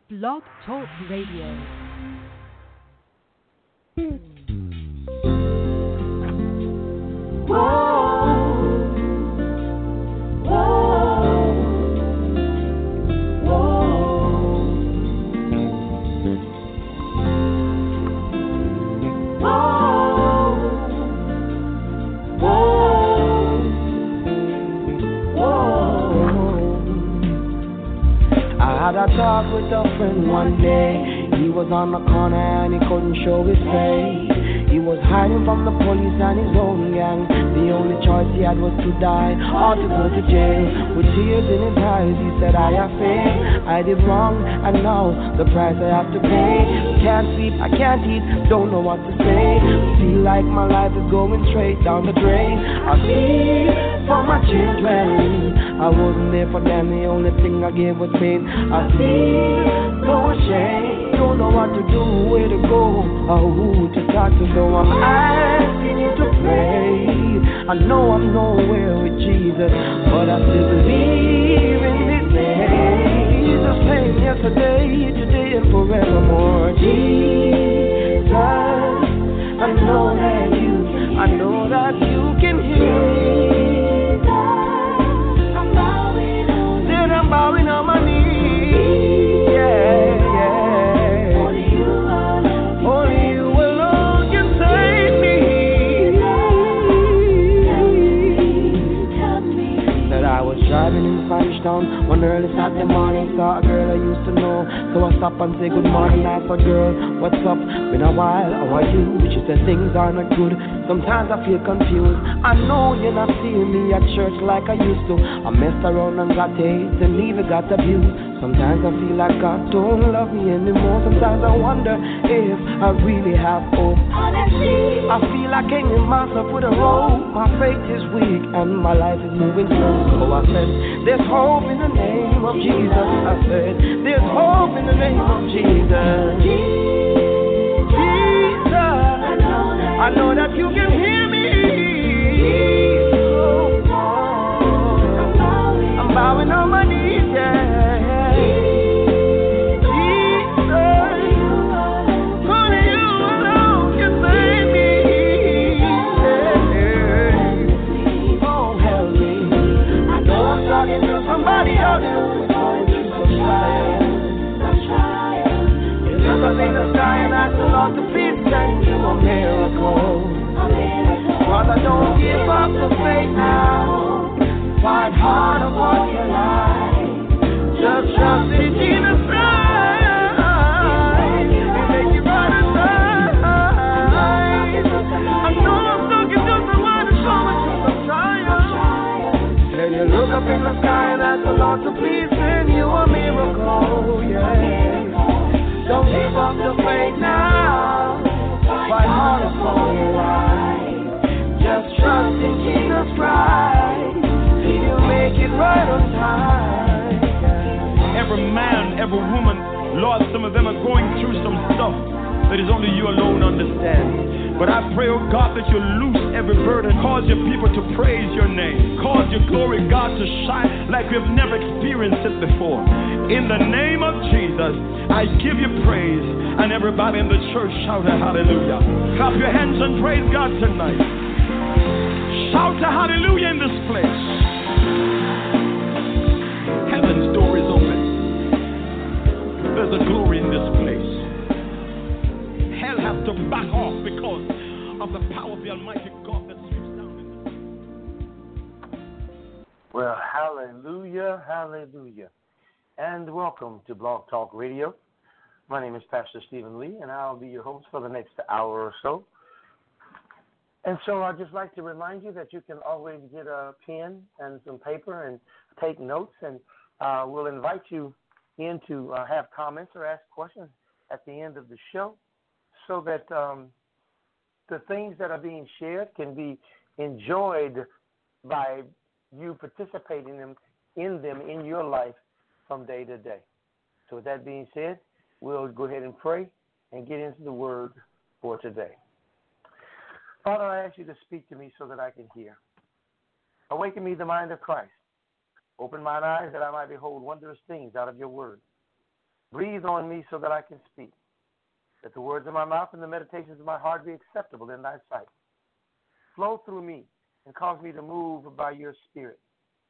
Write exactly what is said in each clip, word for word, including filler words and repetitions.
Blog Talk Radio. I had a talk with a friend one day. He was on the corner and he couldn't show his face. He was hiding from the police and his own gang. The only choice he had was to die or to go to jail. With tears in his eyes, he said, I have failed. I did wrong and now the price I have to pay. Can't sleep, I can't eat, don't know what to say. Feel like my life is going straight down the drain. I feel for my children. I wasn't there for them, the only thing I gave was pain. I feel so ashamed. Don't know what to do, where to go, or who to talk to. So I'm asking you to pray. I know I'm nowhere with Jesus, but I still believe in His name. Jesus came yesterday, today, and forevermore. Jesus, I know that you, I know that you can hear me. I'm bowing on, then I'm bowing on my knees. Yeah. Driving in Spanish Town one early Saturday morning, saw a girl I used to know. So I stopped and say good morning. I said, girl, what's up? Been a while, how are you? She said things are not good. Sometimes I feel confused. I know you're not seeing me at church like I used to. I messed around and got hate and even got abused. Sometimes I feel like God don't love me anymore. Sometimes I wonder if I really have hope. I feel like hanging myself with a rope. My faith is weak and my life is moving slow. So I said, there's hope in the name of Jesus. I said, there's hope in the name of Jesus. Jesus, I know that you can hear me. I'm bowing on my knees, yeah. Somebody out there who's going through some trials, some trials. You look up in the sky and ask the Lord to please send you a miracle. Father, don't give up the faith now. Fight hard upon your life. Just trust in Jesus Christ. He make you right and right. I know I'm looking just the one to show me through some trials. Then you look up in the sky and ask the Lord to please send you a miracle, yeah. Don't give up the faith now. Fight hard upon your life. Just trust in Jesus Christ. He'll make it right on time. Every man, every woman, Lord, some of them are going through some stuff that is only you alone understand. But I pray, oh God, that you loose every burden. Cause your people to praise your name. Cause your glory, God, to shine like we've never experienced it before. In the name of Jesus, I give you praise. And everybody in the church shout a hallelujah. Clap your hands and praise God tonight. Shout a hallelujah in this place. Heaven's door is open. There's a glory in this place. Hell has to back off because of the power of the Almighty God that sweeps down in the... Well, hallelujah, hallelujah. And welcome to Blog Talk Radio. My name is Pastor Stephen Lee, and I'll be your host for the next hour or so. And so I'd just like to remind you that you can always get a pen and some paper and take notes, and uh, we'll invite you in to uh, have comments or ask questions at the end of the show, so that um, the things that are being shared can be enjoyed by you participating in them, in them in your life from day to day. So with that being said, we'll go ahead and pray and get into the word for today. Father, I ask you to speak to me so that I can hear. Awaken me the mind of Christ. Open mine eyes that I might behold wondrous things out of your word. Breathe on me so that I can speak. Let the words of my mouth and the meditations of my heart be acceptable in thy sight. Flow through me and cause me to move by your spirit,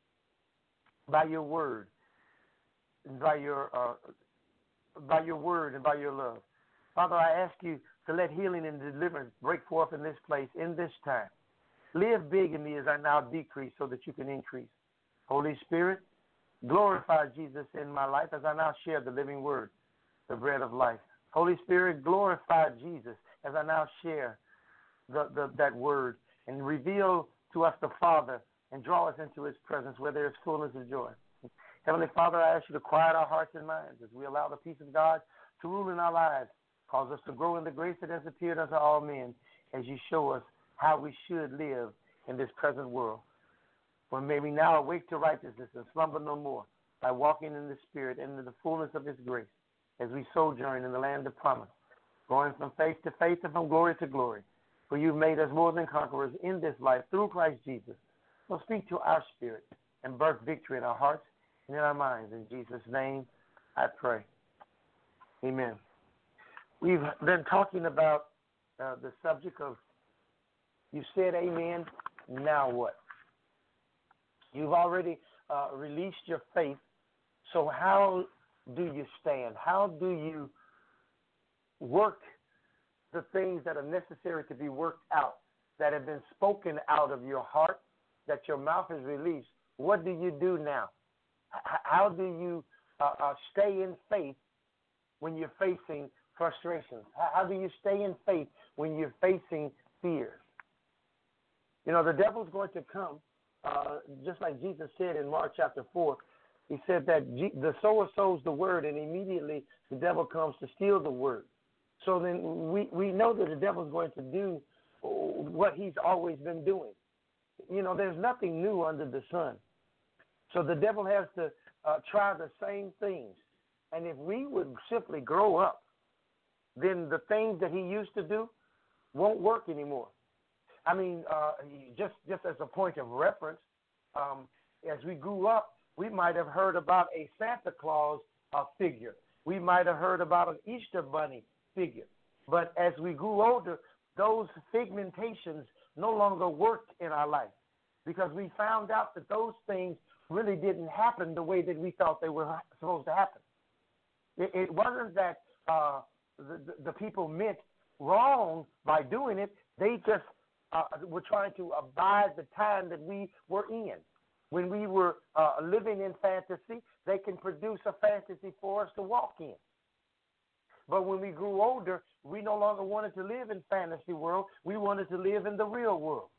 by your word, and by your uh, by your word and by your love. Father, I ask you to let healing and deliverance break forth in this place, in this time. Live big in me as I now decrease so that you can increase. Holy Spirit, glorify Jesus in my life as I now share the living word, the bread of life. Holy Spirit, glorify Jesus as I now share the, the, that word and reveal to us the Father and draw us into his presence where there is fullness of joy. Heavenly Father, I ask you to quiet our hearts and minds as we allow the peace of God to rule in our lives. Cause us to grow in the grace that has appeared unto all men as you show us how we should live in this present world. For may we now awake to righteousness and slumber no more by walking in the Spirit and in the fullness of his grace as we sojourn in the land of promise, going from faith to faith and from glory to glory. For you've made us more than conquerors in this life through Christ Jesus. So speak to our spirit and birth victory in our hearts and in our minds. In Jesus' name I pray. Amen. We've been talking about uh, the subject of, you said amen, now what? You've already uh, released your faith, so how do you stand? How do you work the things that are necessary to be worked out, that have been spoken out of your heart, that your mouth has released? What do you do now? H- how do you uh, uh, stay in faith when you're facing frustrations? How do you stay in faith when you're facing fears? You know, the devil's going to come, uh, just like Jesus said in Mark chapter four. He said that G- the sower sows the word, and immediately the devil comes to steal the word. So then we, we know that the devil's going to do what he's always been doing. You know, there's nothing new under the sun. So the devil has to uh, try the same things. And if we would simply grow up, then the things that he used to do won't work anymore. I mean, uh, just just as a point of reference, um, as we grew up, we might have heard about a Santa Claus uh, figure. We might have heard about an Easter Bunny figure. But as we grew older, those figmentations no longer worked in our life because we found out that those things really didn't happen the way that we thought they were supposed to happen. It, it wasn't that uh, the, the people meant wrong by doing it. They just uh, were trying to abide the time that we were in. When we were uh, living in fantasy, they can produce a fantasy for us to walk in. But when we grew older, we no longer wanted to live in fantasy world. We wanted to live in the real world.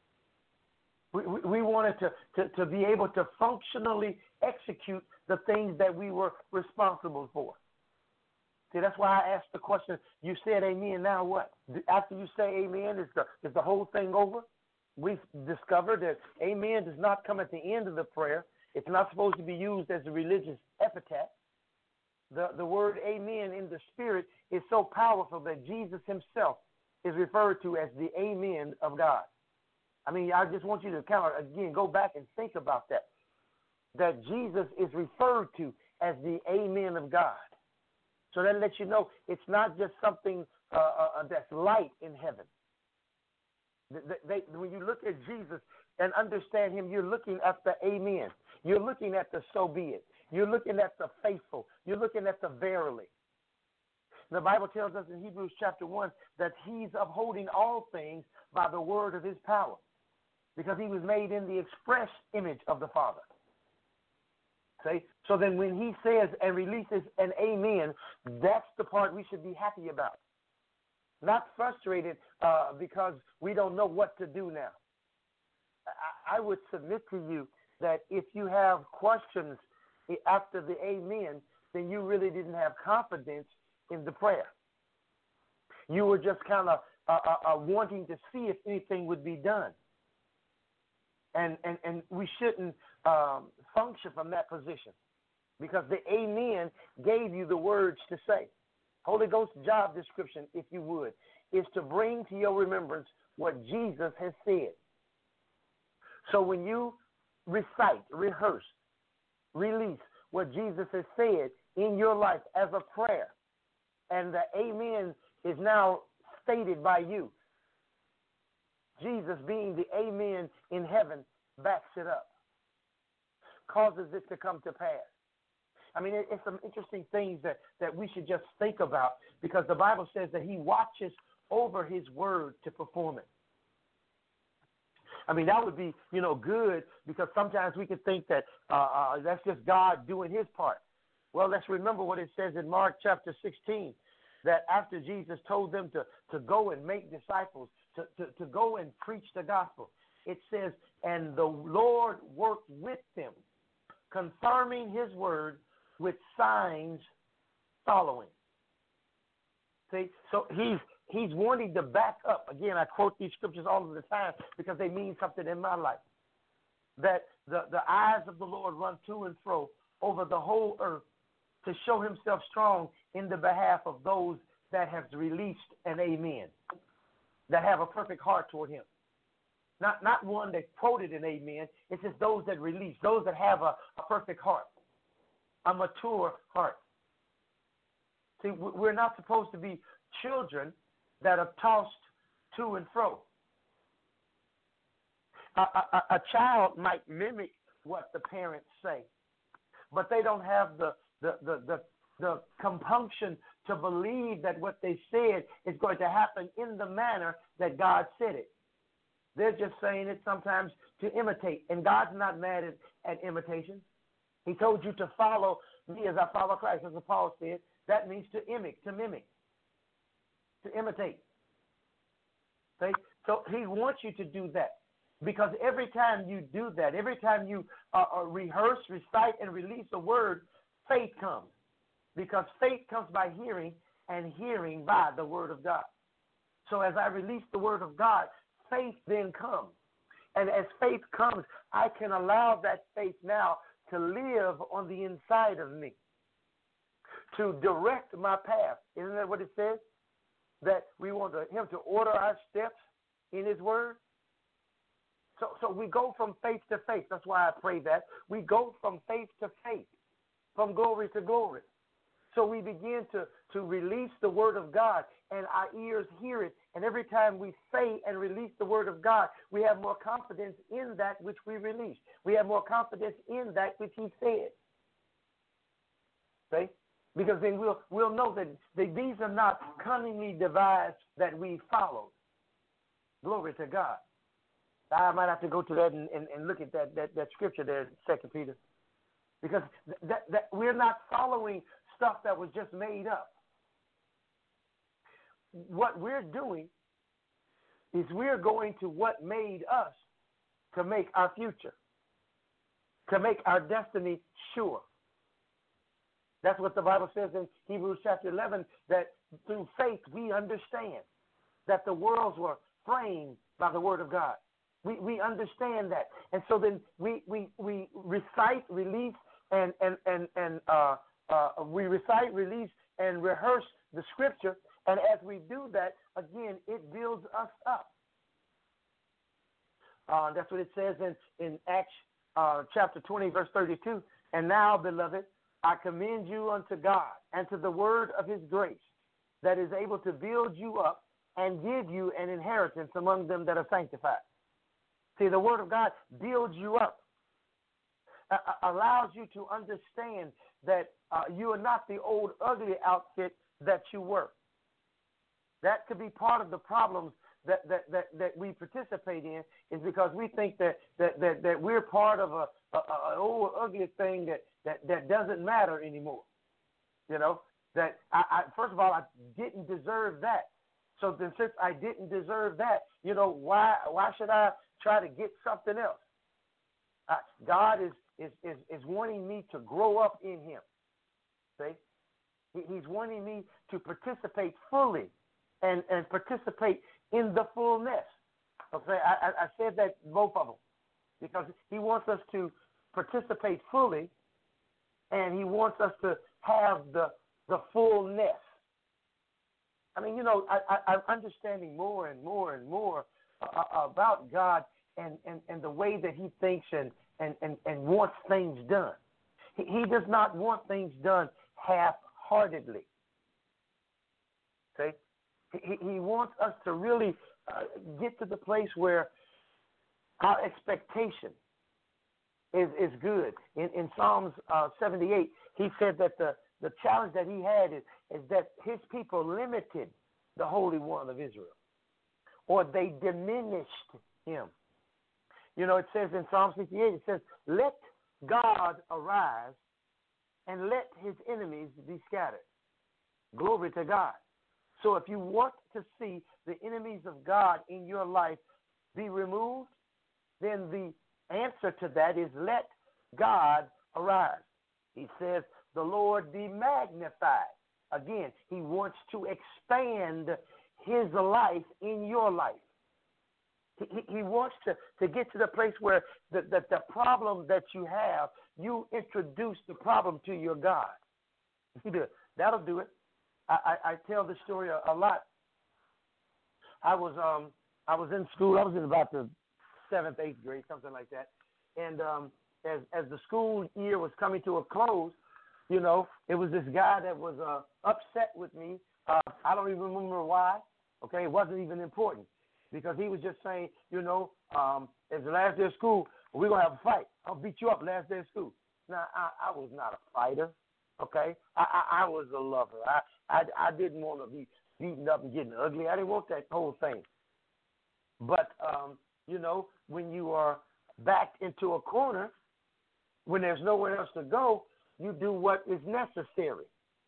We, we, we wanted to, to, to be able to functionally execute the things that we were responsible for. See, that's why I asked the question, you said amen, now what? After you say amen, is the, is the whole thing over? We've discovered that amen does not come at the end of the prayer. It's not supposed to be used as a religious epithet. The, the word amen in the spirit is so powerful that Jesus himself is referred to as the amen of God. I mean, I just want you to kind of, again, go back and think about that, that Jesus is referred to as the amen of God. So that lets you know it's not just something uh, uh, that's light in heaven. They, they, when you look at Jesus and understand him, you're looking at the amen. You're looking at the so be it. You're looking at the faithful. You're looking at the verily. The Bible tells us in Hebrews chapter one that he's upholding all things by the word of his power because he was made in the express image of the Father. See? So then when he says and releases an amen, that's the part we should be happy about. Not frustrated uh, because we don't know what to do now. I, I would submit to you that if you have questions after the amen, then you really didn't have confidence in the prayer. You were just kind of uh, uh, uh, wanting to see if anything would be done. And, and, and we shouldn't um, function from that position because the amen gave you the words to say. Holy Ghost job description, if you would, is to bring to your remembrance what Jesus has said. So when you recite, rehearse, release what Jesus has said, in your life as a prayer, and the amen is now stated by you, Jesus being the amen in heaven backs it up, causes it to come to pass. I mean, it, it's some interesting things that, that we should just think about, because the Bible says that he watches over his word to perform it. I mean, that would be, you know, good, because sometimes we can think that uh, uh, that's just God doing his part. Well, let's remember what it says in Mark chapter sixteen, that after Jesus told them to, to go and make disciples, to, to, to go and preach the gospel, it says, and the Lord worked with them, confirming his word with signs following. See, so he's he's wanting to back up. Again, I quote these scriptures all of the time because they mean something in my life. That the, the eyes of the Lord run to and fro over the whole earth to show himself strong in the behalf of those that have released an amen, that have a perfect heart toward him. Not not one that quoted an amen. It's just those that release, those that have a, a perfect heart, a mature heart. See, we're not supposed to be children that are tossed to and fro. A, a, a child might mimic what the parents say, but they don't have the the, the, the, the compunction to believe that what they said is going to happen in the manner that God said it. They're just saying it sometimes to imitate, and God's not mad at, at imitations. He told you to follow me as I follow Christ, as Paul said. That means to mimic, to mimic, to imitate. See? So he wants you to do that, because every time you do that, every time you uh, uh, rehearse, recite, and release a word, faith comes, because faith comes by hearing, and hearing by the word of God. So as I release the word of God, faith then comes. And as faith comes, I can allow that faith now to live on the inside of me, to direct my path. Isn't that what it says? That we want to, him to order our steps in his word? So, so we go from faith to faith. That's why I pray that. We go from faith to faith, from glory to glory. So we begin to, to release the word of God, and our ears hear it. And every time we say and release the word of God, we have more confidence in that which we release. We have more confidence in that which he said. See? Because then we'll, we'll know that they, these are not cunningly devised that we followed. Glory to God. I might have to go to that and, and, and look at that, that, that scripture there, Second Peter. Because that, that we're not following stuff that was just made up. What we're doing is we're going to what made us to make our future, to make our destiny sure. That's what the Bible says in Hebrews chapter eleven, that through faith we understand that the worlds were framed by the word of God. We we understand that. And so then we, we, we recite, release, and, and, and, and uh, uh, we recite, release, and rehearse the scripture. And as we do that, again, it builds us up. Uh, that's what it says in, in Acts uh, chapter twenty, verse thirty-two. And now, beloved, I commend you unto God and to the word of his grace, that is able to build you up and give you an inheritance among them that are sanctified. See, the word of God builds you up, uh, allows you to understand that uh, you are not the old ugly outfit that you were. That could be part of the problems that, that, that, that we participate in, is because we think that, that, that, that we're part of a, a, a old ugly thing that, that, that doesn't matter anymore. You know, that I, I first of all, I didn't deserve that. So then since I didn't deserve that, you know, why why should I try to get something else? Uh, God is, is, is, is wanting me to grow up in him. See? He, he's wanting me to participate fully and, and participate in the fullness. Okay, I, I said that both of them, because he wants us to participate fully, and he wants us to have the the fullness. I mean, you know, I, I, I'm understanding more and more and more uh, about God and, and, and the way that he thinks and, and, and, and wants things done. He, he does not want things done half-heartedly. See? He, he wants us to really uh, get to the place where our expectation is, is good. In, in Psalms uh, seventy-eight, he said that the, the challenge that he had is, is that his people limited the Holy One of Israel, or they diminished him. You know, it says in Psalm sixty-eight, it says, let God arise and let his enemies be scattered. Glory to God. So if you want to see the enemies of God in your life be removed, then the answer to that is let God arise. He says, the Lord be magnified. Again, he wants to expand his life in your life. He, he wants to, to get to the place where the, the, the problem that you have, you introduce the problem to your God. That'll do it. I, I, I tell this story a, a lot. I was um I was in school. I was in about the seventh, eighth grade, something like that. And um, as as the school year was coming to a close, you know, it was this guy that was uh, upset with me. Uh, I don't even remember why. Okay, it wasn't even important because he was just saying, you know, um, it's the last day of school. We're gonna have a fight. I'll beat you up last day of school. Now I, I was not a fighter. Okay, I, I, I was a lover. I, I, I didn't want to be beaten up and getting ugly. I didn't want that whole thing. But, um, you know, when you are backed into a corner, when there's nowhere else to go, you do what is necessary.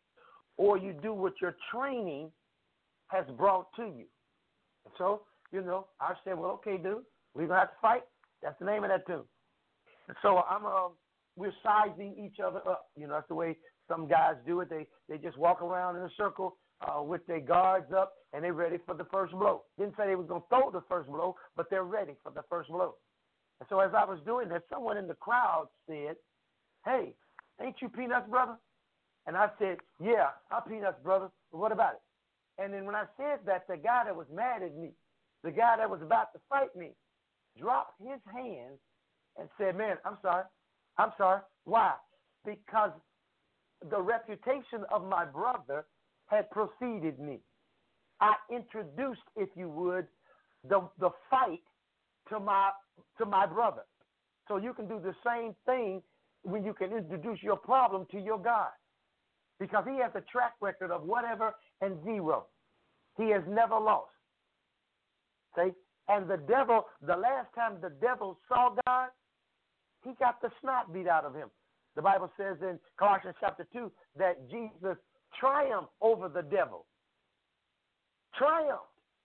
Or you do what your training has brought to you. So, you know, I said, well, okay, dude, we're going to have to fight. That's the name of that tune. And so I'm uh, we're sizing each other up. You know, that's the way some guys do it. They they just walk around in a circle uh, with their guards up, and they're ready for the first blow. Didn't say they was going to throw the first blow, but they're ready for the first blow. And so as I was doing that, someone in the crowd said, hey, ain't you Peanuts, brother? And I said, yeah, I'm Peanuts, brother. But what about it? And then when I said that, the guy that was mad at me, the guy that was about to fight me, dropped his hands and said, man, I'm sorry. I'm sorry. Why? Because the reputation of my brother had preceded me. I introduced, if you would, the the fight to my to my brother. So you can do the same thing when you can introduce your problem to your God. Because he has a track record of whatever and zero. He has never lost. See? And the devil, the last time the devil saw God, he got the snot beat out of him. The Bible says in Colossians chapter two that Jesus triumphed over the devil. Triumphed.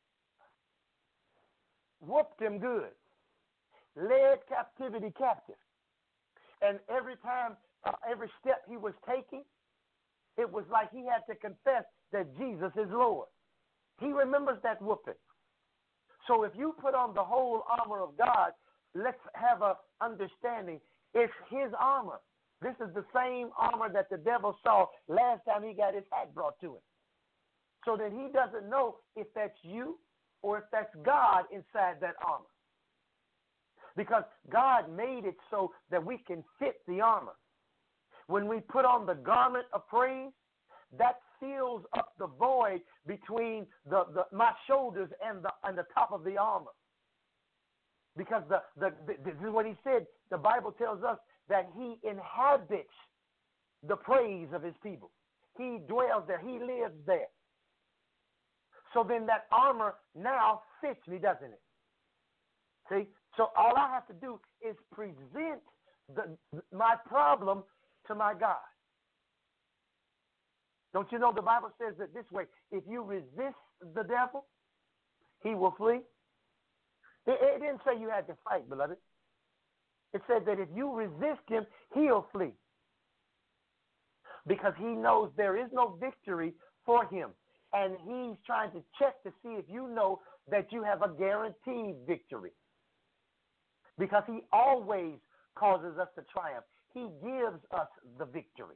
Whooped him good. Led captivity captive. And every time, uh, every step he was taking, it was like he had to confess that Jesus is Lord. He remembers that whooping. So if you put on the whole armor of God, let's have an understanding. It's his armor. This is the same armor that the devil saw last time he got his hat brought to him. So that he doesn't know if that's you or if that's God inside that armor. Because God made it so that we can fit the armor. When we put on the garment of praise, that fills up the void between the, the my shoulders and the and the top of the armor. Because the, the, the this is what he said. The Bible tells us that he inhabits the praise of his people. He dwells there. He lives there. So then that armor now fits me, doesn't it? See? So all I have to do is present the, my problem to my God. Don't you know the Bible says that this way, if you resist the devil, he will flee? It, it didn't say you had to fight, beloved. It said that if you resist him, he'll flee. Because he knows there is no victory for him. And he's trying to check to see if you know that you have a guaranteed victory. Because he always causes us to triumph. He gives us the victory.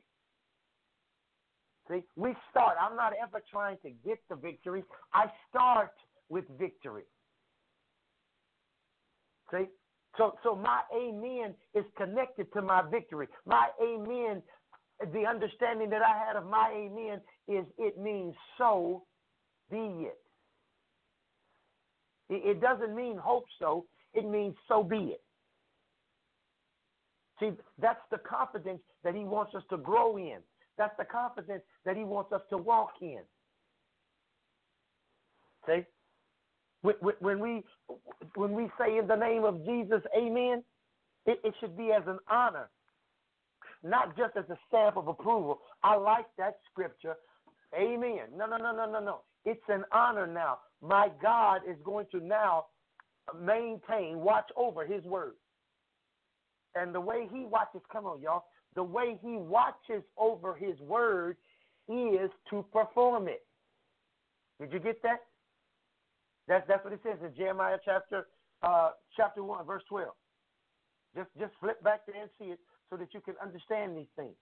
See, we start. I'm not ever trying to get the victory. I start with victory. See? So, so my amen is connected to my victory. My amen the understanding that I had of my amen is it means so be it. It doesn't mean hope so. It means so be it. See, that's the confidence that he wants us to grow in. That's the confidence that he wants us to walk in. See? When we, when we say in the name of Jesus, amen, it, it should be as an honor, not just as a stamp of approval. I like that scripture. Amen. No, no, no, no, no, no. It's an honor now. My God is going to now maintain, watch over his word. And the way he watches, come on, y'all, the way he watches over his word is to perform it. Did you get that? That's that's what it says in Jeremiah chapter uh, chapter one, verse twelve. Just just flip back there and see it so that you can understand these things.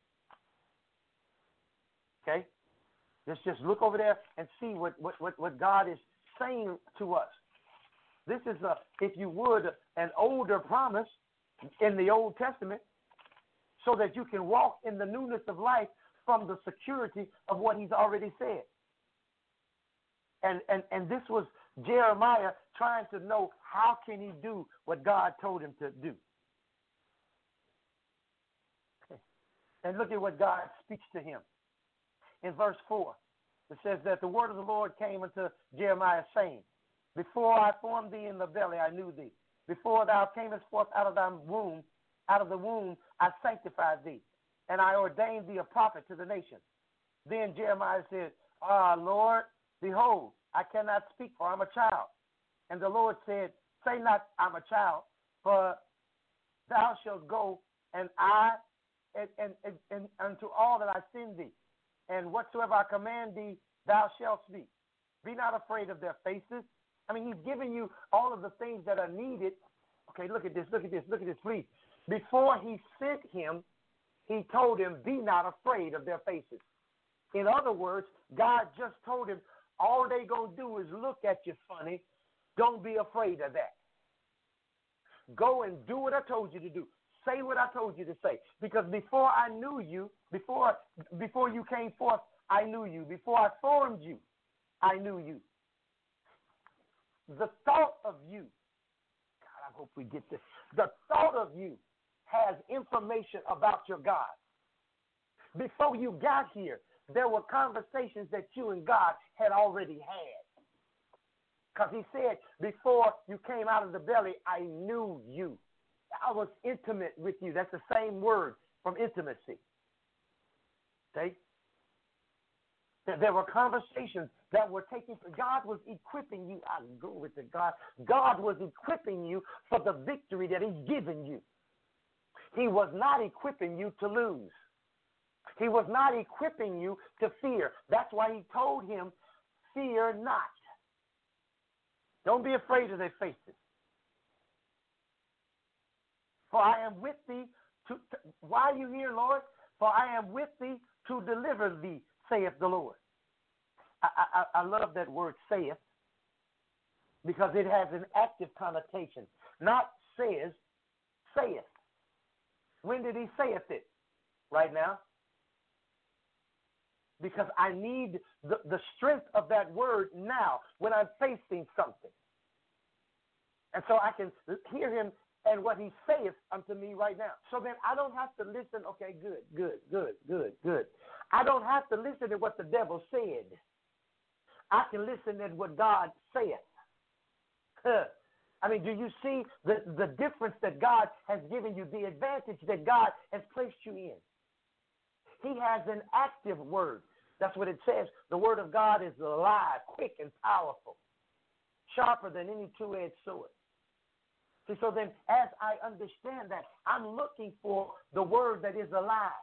Okay? Just just look over there and see what, what, what, what God is saying to us. This is a, if you would, an older promise in the Old Testament, so that you can walk in the newness of life from the security of what he's already said. And, and and this was Jeremiah trying to know how can he do what God told him to do. And look at what God speaks to him. In verse four, it says that the word of the Lord came unto Jeremiah, saying, before I formed thee in the belly, I knew thee. Before thou camest forth out of thy womb, out of the womb, I sanctified thee, and I ordained thee a prophet to the nations. Then Jeremiah said, Ah, Lord, behold, I cannot speak, for I'm a child. And the Lord said, say not, I'm a child, for thou shalt go, and I, and, and, and, and unto all that I send thee, and whatsoever I command thee, thou shalt speak. Be not afraid of their faces. I mean, he's giving you all of the things that are needed. Okay, look at this, look at this, look at this, please. Before he sent him, he told him, be not afraid of their faces. In other words, God just told him, all they going to do is look at you funny. Don't be afraid of that. Go and do what I told you to do. Say what I told you to say. Because before I knew you, before, before you came forth, I knew you. Before I formed you, I knew you. The thought of you, God, I hope we get this. The thought of you has information about your God. Before you got here, there were conversations that you and God had already had. Because he said, before you came out of the belly, I knew you. I was intimate with you. That's the same word from intimacy. Okay? There were conversations that were taking place. God was equipping you. I go with it, God. God was equipping you for the victory that he's given you. He was not equipping you to lose. He was not equipping you to fear. That's why he told him, fear not. Don't be afraid of their faces. For I am with thee. To, to, why are you here, Lord? For I am with thee to deliver thee, saith the Lord. I, I, I love that word saith because it has an active connotation. Not says, saith. When did he saith it? Right now. Because I need the, the strength of that word now when I'm facing something. And so I can hear him and what he saith unto me right now. So then I don't have to listen, okay, good, good, good, good, good. I don't have to listen to what the devil said. I can listen to what God saith. Huh. I mean, do you see the, the difference that God has given you, the advantage that God has placed you in? He has an active word. That's what it says. The word of God is alive, quick, and powerful, sharper than any two-edged sword. See, so then as I understand that, I'm looking for the word that is alive.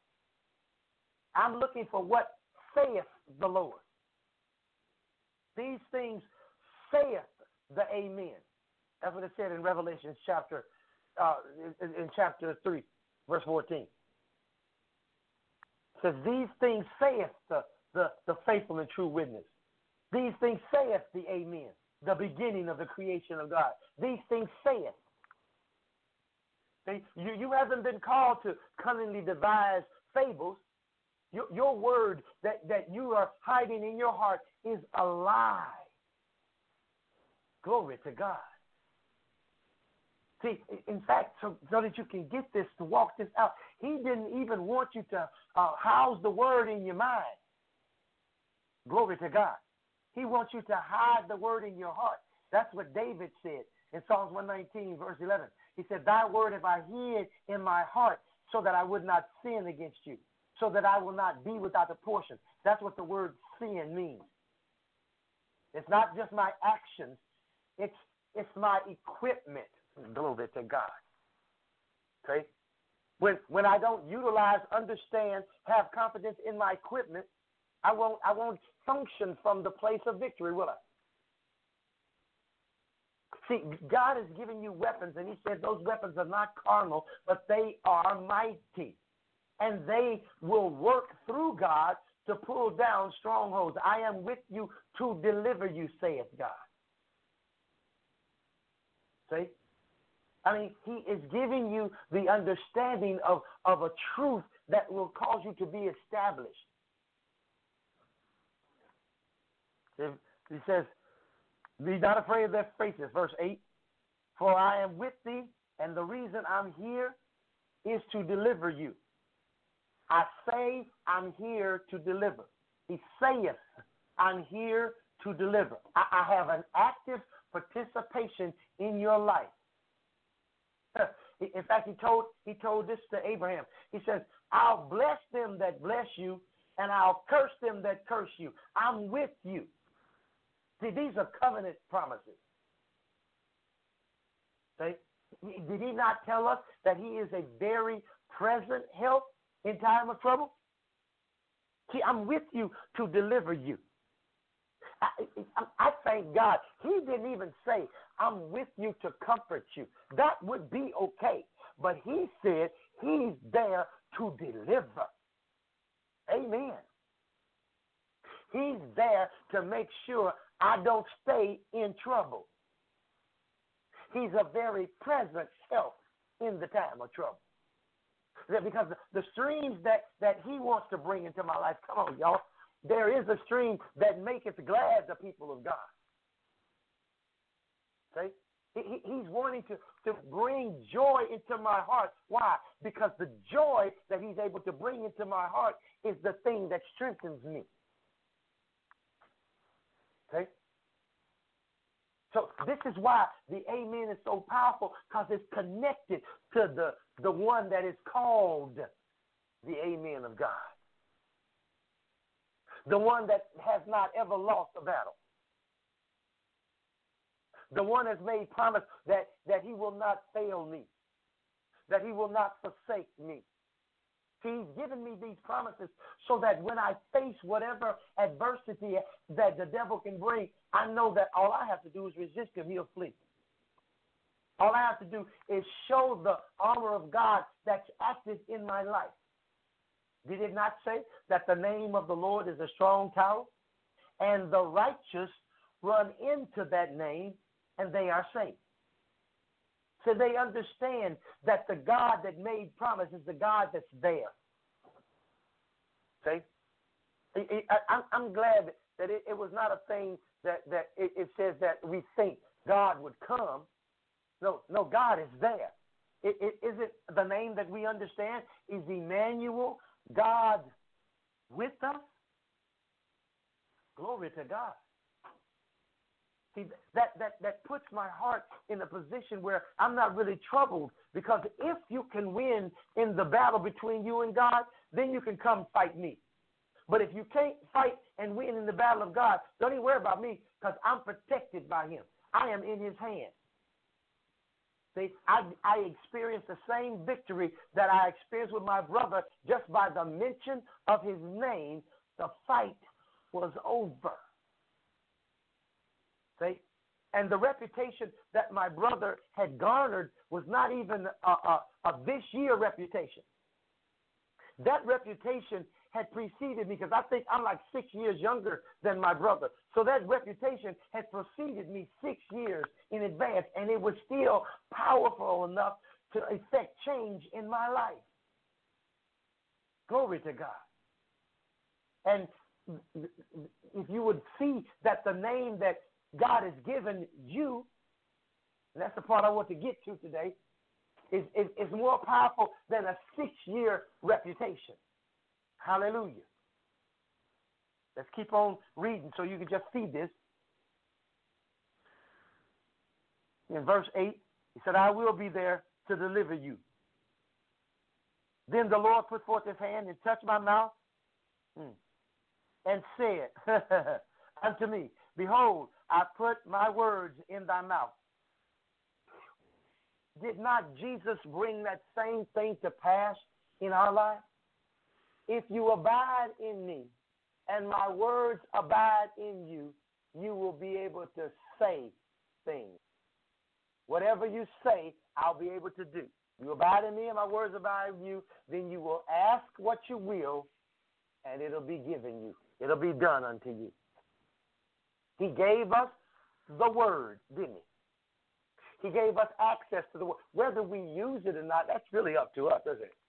I'm looking for what saith the Lord. These things saith the amen. That's what it said in Revelation chapter, uh, in, in chapter three, verse fourteen. It says, these things saith the, the, the faithful and true witness. These things saith the amen, the beginning of the creation of God. These things saith. See, you, you haven't been called to cunningly devise fables. Your, your word that, that you are hiding in your heart is a lie. Glory to God. See, in fact, so, so that you can get this, to walk this out, he didn't even want you to uh, house the word in your mind. Glory to God. He wants you to hide the word in your heart. That's what David said in Psalms one nineteen, verse eleven. He said, thy word have I hid in my heart so that I would not sin against you, so that I will not be without a portion. That's what the word sin means. It's not just my actions. It's, it's my equipment. Glory to God. Okay? When, when I don't utilize, understand, have confidence in my equipment, I won't, I won't function from the place of victory, will I? See, God has given you weapons, and he said those weapons are not carnal, but they are mighty. And they will work through God to pull down strongholds. I am with you to deliver you, saith God. See? I mean, he is giving you the understanding of, of a truth that will cause you to be established. He says, be not afraid of their faces, verse eight. For I am with thee, and the reason I'm here is to deliver you. I say I'm here to deliver. He saith I'm here to deliver. I, I have an active participation in your life. In fact, he told he told this to Abraham. He says, I'll bless them that bless you, and I'll curse them that curse you. I'm with you. See, these are covenant promises. See? Did he not tell us that he is a very present help in time of trouble? See, I'm with you to deliver you. I, I, I thank God. He didn't even say, I'm with you to comfort you. That would be okay. But he said he's there to deliver. Amen. He's there to make sure I don't stay in trouble. He's a very present help in the time of trouble. Because the streams that, that he wants to bring into my life, come on, y'all, there is a stream that maketh glad the people of God. See? He, he's wanting to, to bring joy into my heart. Why? Because the joy that he's able to bring into my heart is the thing that strengthens me. Okay? So this is why the amen is so powerful, because it's connected to the, the one that is called the amen of God. The one that has not ever lost a battle. The one has made promise that, that he will not fail me, that he will not forsake me. See, he's given me these promises so that when I face whatever adversity that the devil can bring, I know that all I have to do is resist him, he'll flee. All I have to do is show the armor of God that's active in my life. Did it not say that the name of the Lord is a strong tower, and the righteous run into that name, and they are saved? So they understand that the God that made promise is the God that's there. See? I, I'm glad that it, it was not a thing that, that it, it says that we think God would come. No, no, God is there. It, it, is it the name that we understand? Is Emmanuel, God with us? Glory to God. See, that, that, that puts my heart in a position where I'm not really troubled, because if you can win in the battle between you and God, then you can come fight me. But if you can't fight and win in the battle of God, don't even worry about me, because I'm protected by him. I am in his hand. See, I, I experienced the same victory that I experienced with my brother just by the mention of his name. The fight was over. See? And the reputation that my brother had garnered was not even a, a, a this year reputation. That reputation had preceded me, because I think I'm like six years younger than my brother. So that reputation had preceded me six years in advance, and it was still powerful enough to effect change in my life. Glory to God. And if you would see that the name that God has given you, and that's the part I want to get to today, is, is, is more powerful than a six-year reputation. Hallelujah. Let's keep on reading so you can just see this. In verse eight, he said, I will be there to deliver you. Then the Lord put forth his hand and touched my mouth mm, and said unto me, behold, I put my words in thy mouth. Did not Jesus bring that same thing to pass in our life? If you abide in me and my words abide in you, you will be able to say things. Whatever you say, I'll be able to do. You abide in me and my words abide in you, then you will ask what you will, and it'll be given you. It'll be done unto you. He gave us the word, didn't he? He gave us access to the word. Whether we use it or not, that's really up to us, isn't it?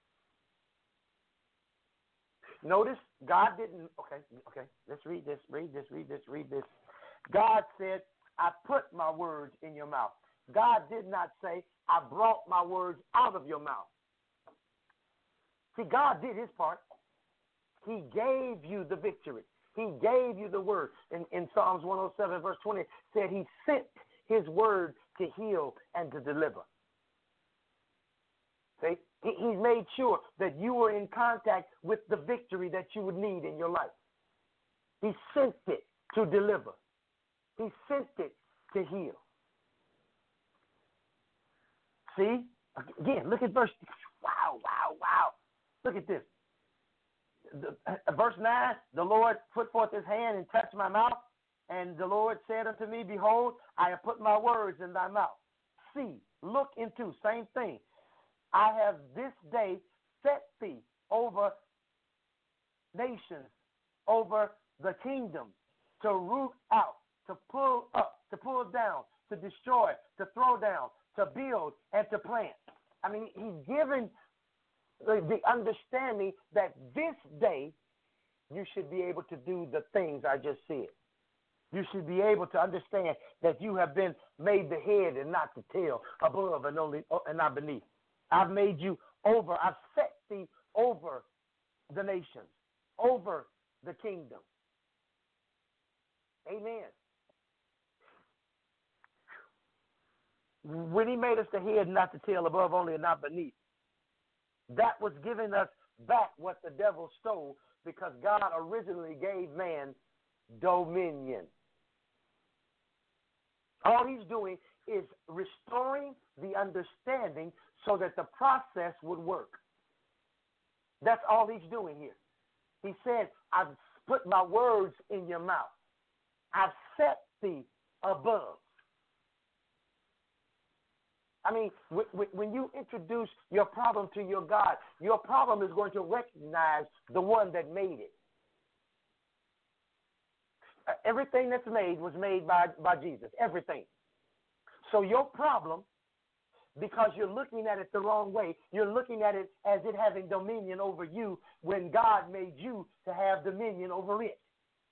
Notice, God didn't, okay, okay, let's read this, read this, read this, read this. God said, I put my words in your mouth. God did not say, I brought my words out of your mouth. See, God did his part. He gave you the victory. He gave you the word. In, in Psalms one oh seven, verse twenty, said he sent his word to heal and to deliver. See, he, he's made sure that you were in contact with the victory that you would need in your life. He sent it to deliver. He sent it to heal. See? Again, look at verse. Wow, wow, wow. Look at this. The, uh, verse nine, the Lord put forth his hand and touched my mouth, and the Lord said unto me, behold, I have put my words in thy mouth. See, look into, same thing. I have this day set thee over nations, over the kingdom, to root out, to pull up, to pull down, to destroy, to throw down, to build, and to plant. I mean, he's given the, the understanding that this day you should be able to do the things I just said. You should be able to understand that you have been made the head and not the tail, above and only and not beneath. I've made you over. I've set thee over the nations, over the kingdom. Amen. When he made us the head, not the tail, above only and not beneath, that was giving us back what the devil stole, because God originally gave man dominion. All he's doing is restoring the understanding so that the process would work. That's all he's doing here. He said, I've put my words in your mouth. I've set thee above. I mean, when you introduce your problem to your God, your problem is going to recognize the one that made it. Everything that's made was made by, by Jesus. Everything. So your problem, because you're looking at it the wrong way, you're looking at it as it having dominion over you when God made you to have dominion over it.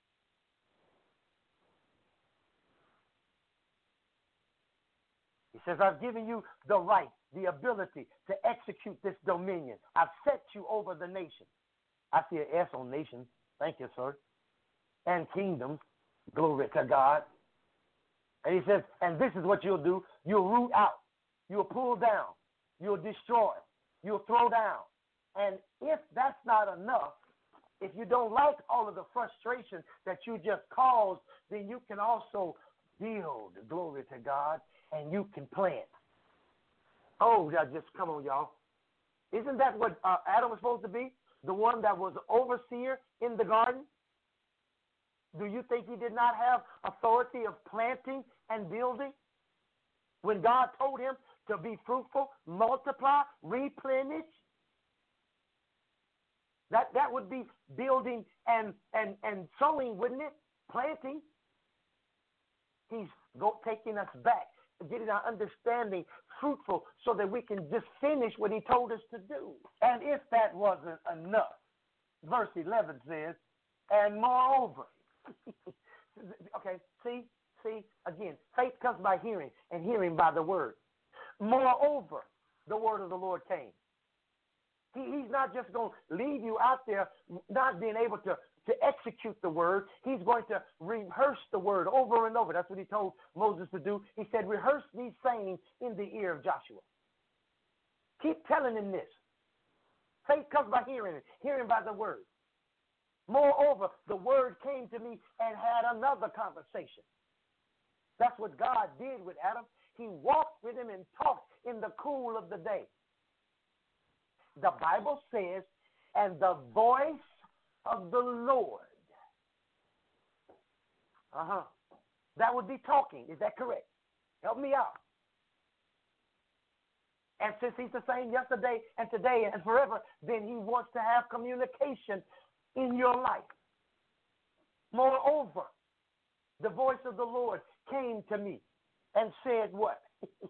He says, I've given you the right, the ability to execute this dominion. I've set you over the nation. I see an S on nation. Thank you, sir. And kingdoms. Glory to God. And he says, and this is what you'll do. You'll root out. You'll pull down. You'll destroy. You'll throw down. And if that's not enough, if you don't like all of the frustration that you just caused, then you can also build. Glory to God. And you can plant. Oh, yeah, just come on, y'all. Isn't that what uh, Adam was supposed to be? The one that was overseer in the garden? Do you think he did not have authority of planting and building? When God told him to be fruitful, multiply, replenish? That that would be building and, and, and sowing, wouldn't it? Planting. He's go, taking us back getting our understanding fruitful so that we can just finish what he told us to do. And if that wasn't enough, verse eleven says, and moreover, okay, see, see, again, faith comes by hearing, and hearing by the word. Moreover, the word of the Lord came. He, he's not just going to leave you out there not being able to, to execute the word. He's going to rehearse the word over and over. That's what he told Moses to do. He said, rehearse these sayings in the ear of Joshua. Keep telling him this. Faith comes by hearing, hearing by the word. Moreover, the word came to me and had another conversation. That's what God did with Adam. He walked with him and talked in the cool of the day. The Bible says, and the voice of the Lord. Uh-huh. That would be talking. Is that correct? Help me out. And since he's the same yesterday and today and forever, then he wants to have communication in your life. Moreover, the voice of the Lord came to me and said what?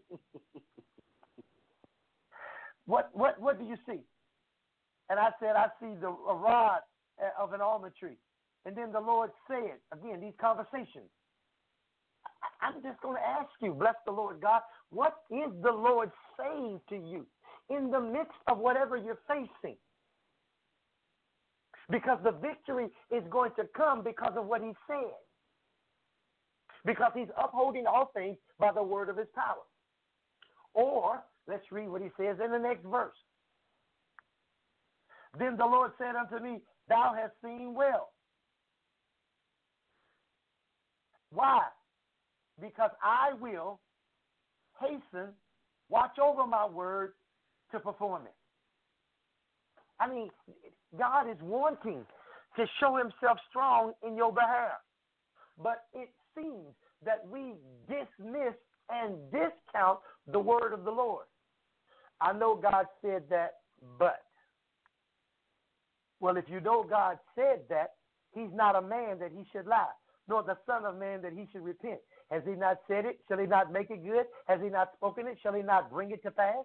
What what what do you see? And I said, I see the a rod of an almond tree. And then the Lord said, again, these conversations. I, I'm just going to ask you, bless the Lord God, what is the Lord saying to you in the midst of whatever you're facing? Because the victory is going to come because of what he said. Because he's upholding all things by the word of his power. Or, let's read what he says in the next verse. Then the Lord said unto me, thou hast seen well. Why? Because I will hasten, watch over my word to perform it. I mean, God is wanting to show himself strong in your behalf. But it seems that we dismiss and discount the word of the Lord. I know God said that, but. Well, if you know God said that, he's not a man that he should lie, nor the son of man that he should repent. Has he not said it? Shall he not make it good? Has he not spoken it? Shall he not bring it to pass?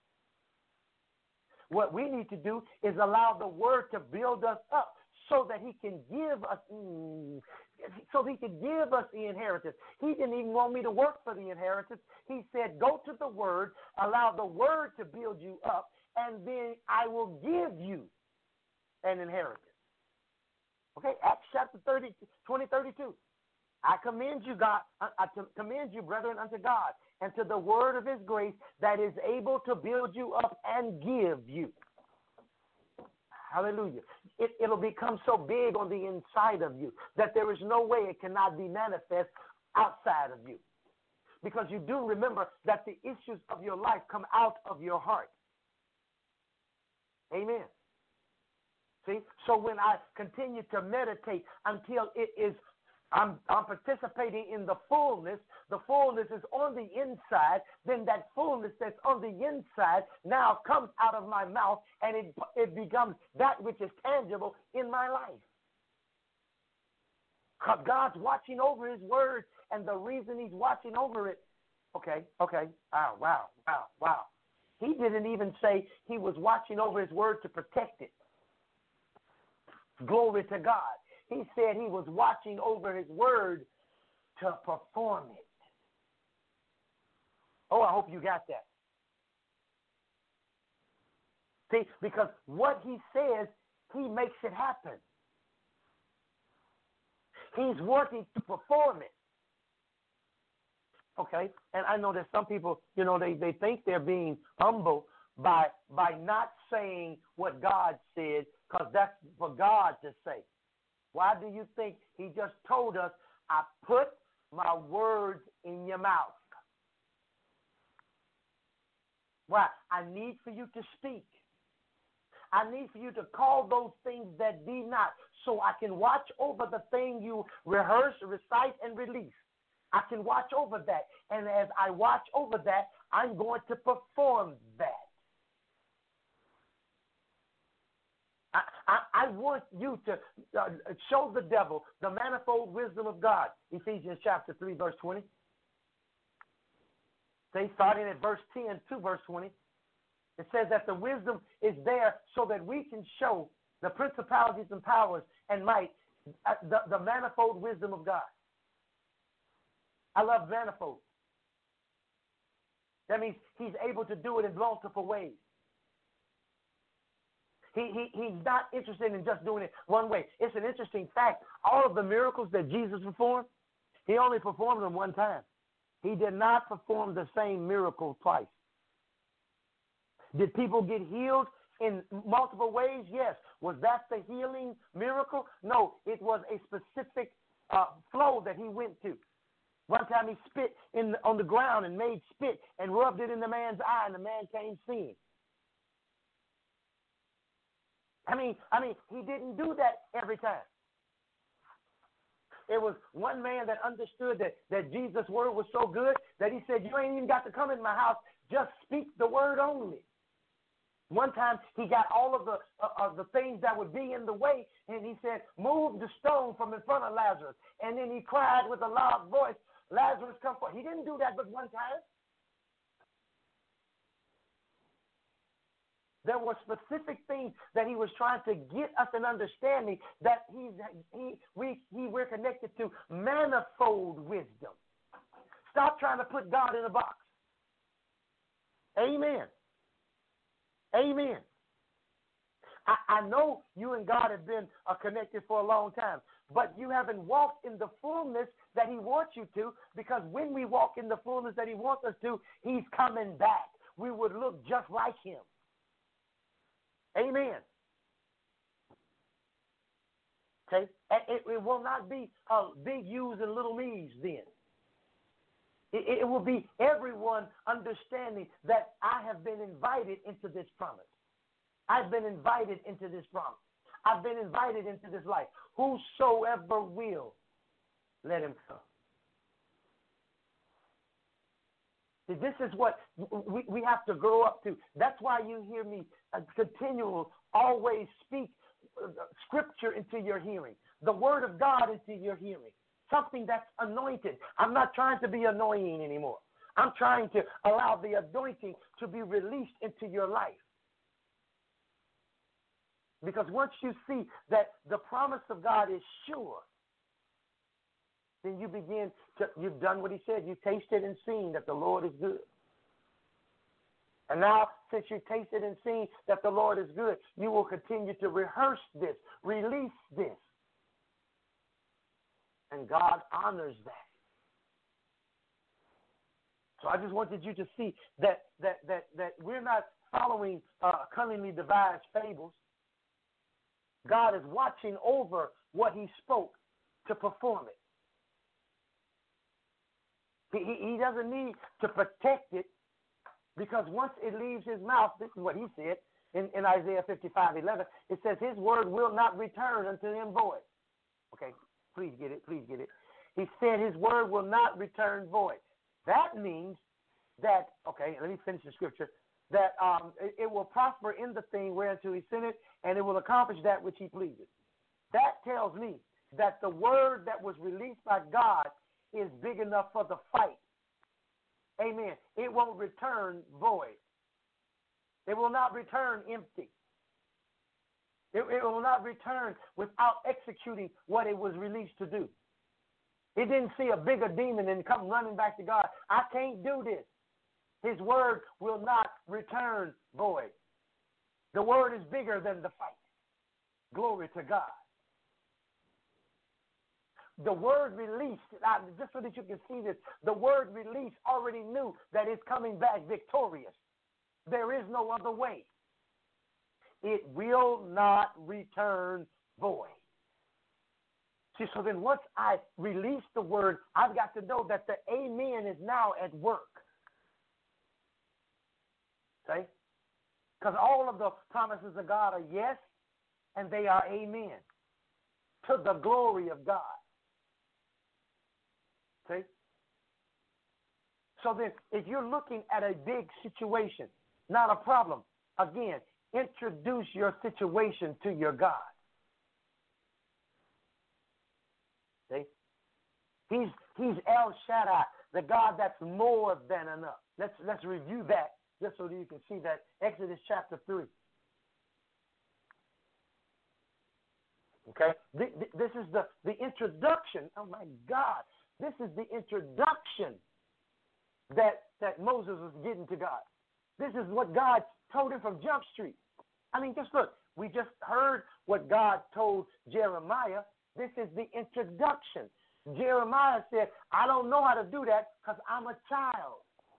What we need to do is allow the word to build us up so that he can give us, mm, so he can give us the inheritance. He didn't even want me to work for the inheritance. He said, go to the word, allow the word to build you up, and then I will give you an inheritance. Okay, Acts chapter thirty, twenty, thirty-two. I commend you, God, I, I commend you, brethren, unto God, and to the word of his grace that is able to build you up and give you. Hallelujah. It, it'll become so big on the inside of you that there is no way it cannot be manifest outside of you. Because you do remember that the issues of your life come out of your heart. Amen. See, so when I continue to meditate until it is, I'm, I'm participating in the fullness, the fullness is on the inside, then that fullness that's on the inside now comes out of my mouth and it, it becomes that which is tangible in my life. Because God's watching over his word, and the reason he's watching over it, okay, okay, wow, wow, wow, wow. He didn't even say he was watching over his word to protect it. Glory to God. He said he was watching over his word to perform it. Oh, I hope you got that. See, because what he says, he makes it happen. He's working to perform it. Okay, and I know that some people, you know, they, they think they're being humble by by not saying what God said, because that's for God to say. Why do you think he just told us, I put my words in your mouth? Why? I need for you to speak. I need for you to call those things that be not, so I can watch over the thing you rehearse, recite, and release. I can watch over that. And as I watch over that, I'm going to perform that. I, I, I want you to uh, show the devil the manifold wisdom of God. Ephesians chapter three, verse twenty. Say, starting at verse ten to verse twenty, it says that the wisdom is there so that we can show the principalities and powers and might, uh, the, the manifold wisdom of God. I love manifold. That means he's able to do it in multiple ways. He, he, he's not interested in just doing it one way. It's an interesting fact. All of the miracles that Jesus performed, he only performed them one time. He did not perform the same miracle twice. Did people get healed in multiple ways? Yes. Was that the healing miracle? No. It was a specific uh, flow that he went to. One time he spit in the, on the ground and made spit and rubbed it in the man's eye, and the man came seeing. I mean, I mean, he didn't do that every time. It was one man that understood that, that Jesus' word was so good that he said, you ain't even got to come in my house. Just speak the word only. One time he got all of the uh, of the things that would be in the way, and he said, move the stone from in front of Lazarus. And then he cried with a loud voice, Lazarus, come forth. He didn't do that but one time. There were specific things that he was trying to get us an understanding that he's, he, we, he, we're connected to manifold wisdom. Stop trying to put God in a box. Amen. Amen. I, I know you and God have been uh, connected for a long time, but you haven't walked in the fullness that he wants you to, because when we walk in the fullness that he wants us to, he's coming back. We would look just like him. Amen. Okay? It, it will not be uh, big U's and little me's then. It, it will be everyone understanding that I have been invited into this promise. I've been invited into this promise. I've been invited into this life. Whosoever will, let him come. See, this is what we, we have to grow up to. That's why you hear me uh, continual, always speak uh, scripture into your hearing, the word of God into your hearing, something that's anointed. I'm not trying to be annoying anymore. I'm trying to allow the anointing to be released into your life. Because once you see that the promise of God is sure, then you begin to, you've done what he said. You've tasted and seen that the Lord is good. And now, since you've tasted and seen that the Lord is good, you will continue to rehearse this, release this. And God honors that. So I just wanted you to see that that that, that we're not following uh, cunningly devised fables. God is watching over what he spoke to perform it. He, he doesn't need to protect it, because once it leaves his mouth, this is what he said in, in Isaiah fifty-five eleven. It says his word will not return unto him void. Okay, please get it, please get it. He said his word will not return void. That means that, okay, let me finish the scripture, that um, it, it will prosper in the thing whereunto he sent it, and it will accomplish that which he pleases. That tells me that the word that was released by God is big enough for the fight. Amen. It won't return void. It will not return empty. It, it will not return without executing what it was released to do. It didn't see a bigger demon and come running back to God. I can't do this. His word will not return void. The word is bigger than the fight. Glory to God. The word released, just so that you can see this, the word released already knew that it's coming back victorious. There is no other way. It will not return void. See, so then once I release the word, I've got to know that the amen is now at work. Okay? Because all of the promises of God are yes, and they are amen, to the glory of God. Okay? So then, if you're looking at a big situation, not a problem, again, introduce your situation to your God. Okay? He's He's El Shaddai, the God that's more than enough. Let's, let's review that just so that you can see that. Exodus chapter three. Okay? This is the, the introduction. Oh, my God. This is the introduction that, that Moses was getting to God. This is what God told him from Jump Street. I mean, just look. We just heard what God told Jeremiah. This is the introduction. Jeremiah said, I don't know how to do that because I'm a child.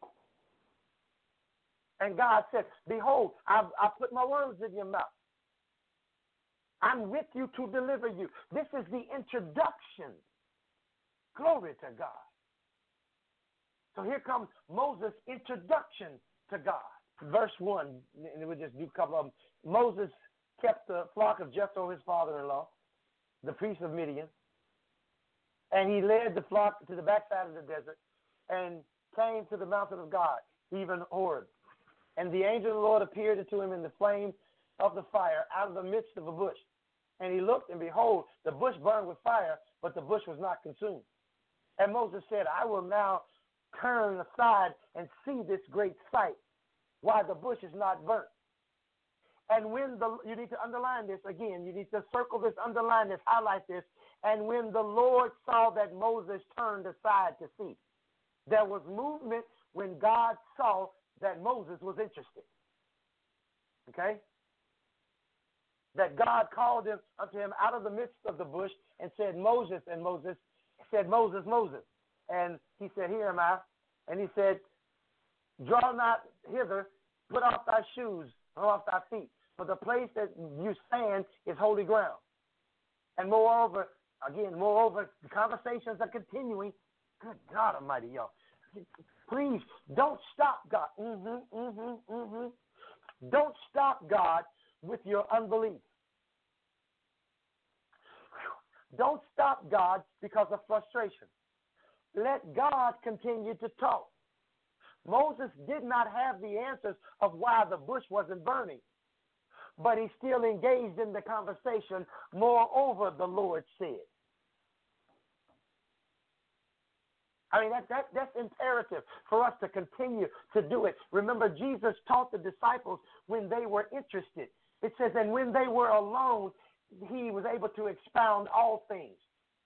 And God said, behold, I've, I've put my words in your mouth. I'm with you to deliver you. This is the introduction. Glory to God. So here comes Moses' introduction to God. Verse one, and we'll just do a couple of them. Moses kept the flock of Jethro, his father-in-law, the priest of Midian, and he led the flock to the backside of the desert and came to the mountain of God, even Horeb. And the angel of the Lord appeared unto him in the flame of the fire out of the midst of a bush. And he looked, and behold, the bush burned with fire, but the bush was not consumed. And Moses said, I will now turn aside and see this great sight, why the bush is not burnt. And when the, you need to underline this again, you need to circle this, underline this, highlight this. And when the Lord saw that Moses turned aside to see, there was movement when God saw that Moses was interested. Okay? That God called him unto him out of the midst of the bush and said, Moses, and Moses said, Moses, Moses. And he said, here am I. And he said, draw not hither, put off thy shoes, put off thy feet, for the place that you stand is holy ground. And moreover, again, moreover, the conversations are continuing. Good God Almighty, y'all. Please, don't stop God. Mm-hmm, mm-hmm, mm-hmm. Don't stop God with your unbelief. Don't stop God because of frustration. Let God continue to talk. Moses did not have the answers of why the bush wasn't burning, but he still engaged in the conversation. Moreover, the Lord said. I mean, that, that that's imperative for us to continue to do it. Remember, Jesus taught the disciples when they were interested. It says, and when they were alone, he was able to expound all things.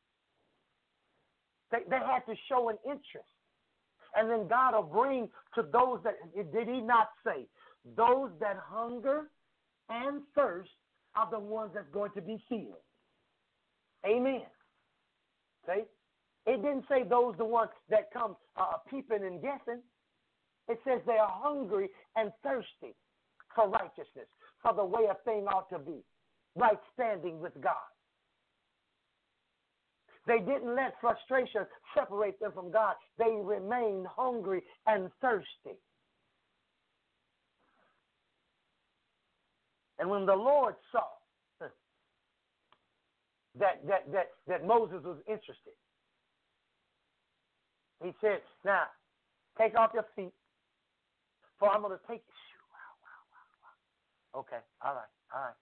They, they had to show an interest. And then God will bring to those that, did he not say, those that hunger and thirst are the ones that's going to be filled. Amen. See? It didn't say those the ones that come uh, peeping and guessing. It says they are hungry and thirsty for righteousness, for the way a thing ought to be, right standing with God. They didn't let frustration separate them from God. They remained hungry and thirsty. And when the Lord saw that, that, that, that Moses was interested, he said, now, take off your feet, for I'm going to take your shoe. Wow, wow, wow, wow. Okay, all right, all right.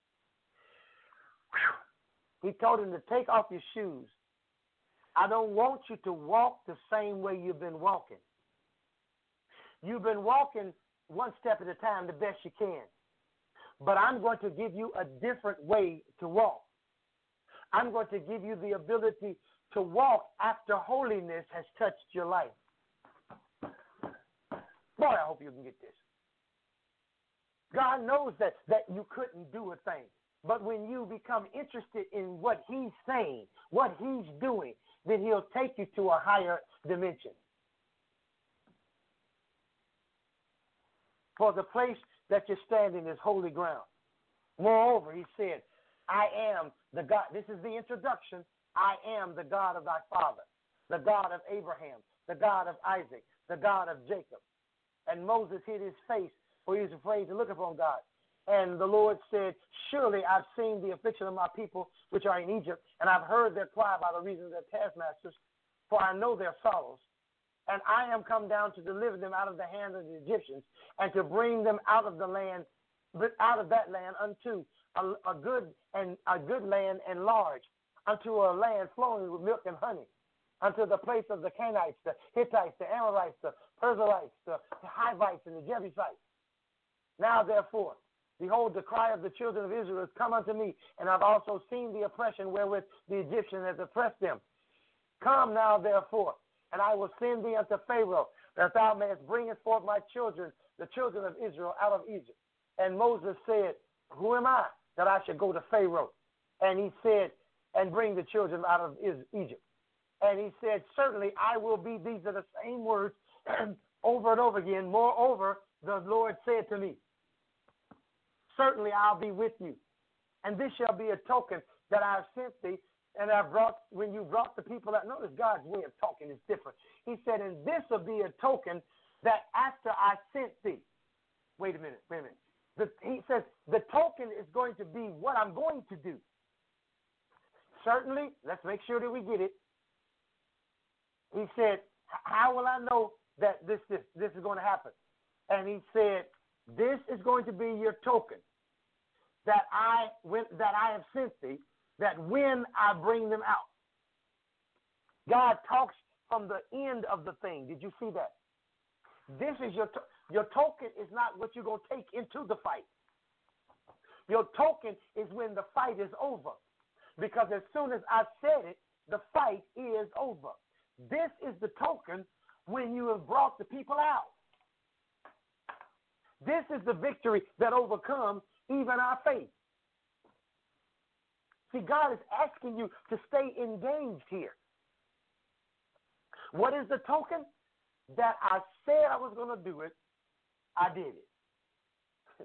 Whew. He told him to take off your shoes. I don't want you to walk the same way you've been walking. You've been walking one step at a time the best you can. But I'm going to give you a different way to walk. I'm going to give you the ability to walk after holiness has touched your life. Boy, I hope you can get this. God knows that, that you couldn't do a thing. But when you become interested in what he's saying, what he's doing, then he'll take you to a higher dimension. For the place that you're standing is holy ground. Moreover, he said, I am the God. This is the introduction. I am the God of thy father, the God of Abraham, the God of Isaac, the God of Jacob. And Moses hid his face, for he was afraid to look upon God. And the Lord said, surely I've seen the affliction of my people which are in Egypt, and I've heard their cry by the reason of their taskmasters, for I know their sorrows. And I am come down to deliver them out of the hand of the Egyptians, and to bring them out of the land, out of that land unto a, a good and a good land and large, unto a land flowing with milk and honey, unto the place of the Canaanites, the Hittites, the Amorites, the Perizzites, the Hivites, and the Jebusites. Now, therefore, behold, the cry of the children of Israel has come unto me, and I've also seen the oppression wherewith the Egyptian has oppressed them. Come now, therefore, and I will send thee unto Pharaoh, that thou mayest bring forth my children, the children of Israel, out of Egypt. And Moses said, who am I, that I should go to Pharaoh? And he said, and bring the children out of Egypt. And he said, certainly I will be. These are the same words over and over again. Moreover, the Lord said to me, certainly I'll be with you. And this shall be a token that I have sent thee, and I brought, when you brought the people out. Notice God's way of talking is different. He said, and this will be a token that after I sent thee. Wait a minute, wait a minute. The, he says, the token is going to be what I'm going to do. Certainly, let's make sure that we get it. He said, how will I know that this, this, this is going to happen? And he said, this is going to be your token that I, when, that I have sent thee, that when I bring them out. God talks from the end of the thing. Did you see that? This is your, to- your token is not what you're going to take into the fight. Your token is when the fight is over. Because as soon as I said it, the fight is over. This is the token when you have brought the people out. This is the victory that overcomes even our faith. See, God is asking you to stay engaged here. What is the token? That I said I was going to do it, I did it.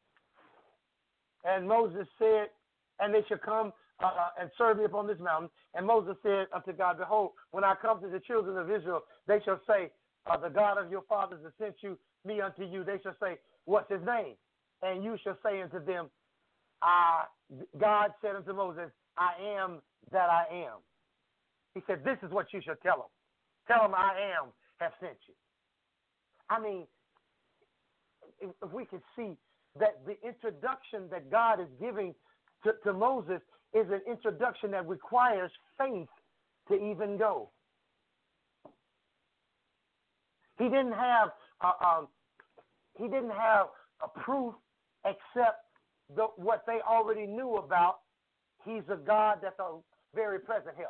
And Moses said, and they shall come uh, and serve me upon this mountain. And Moses said unto God, behold, when I come to the children of Israel, they shall say, uh, the God of your fathers has sent you me unto you. They shall say, what's his name? And you shall say unto them, I, God said unto Moses, I am that I am. He said, this is what you shall tell them. Tell them I am have sent you. I mean, if, if we could see that the introduction that God is giving to, to Moses is an introduction that requires faith to even go. He didn't have uh, um, he didn't have a proof except the, what they already knew about. He's a God that's a very present help.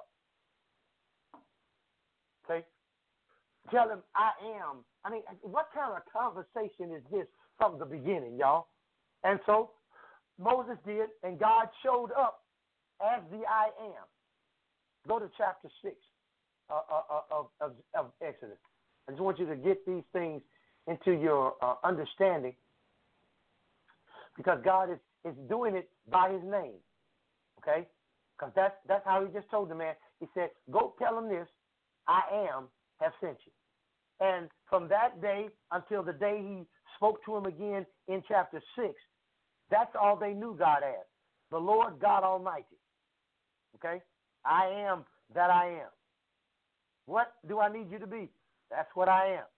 Okay? Tell him, I am. I mean, what kind of conversation is this from the beginning, y'all? And so Moses did, and God showed up as the I am. Go to chapter six uh, uh, of, of, of Exodus. I just want you to get these things into your uh, understanding, because God is, is doing it by his name, okay? Because that's, that's how he just told the man. He said, go tell him this, I am have sent you. And from that day until the day he spoke to him again in chapter six, that's all they knew God as, the Lord God Almighty, okay? I am that I am. What do I need you to be? That's what I am.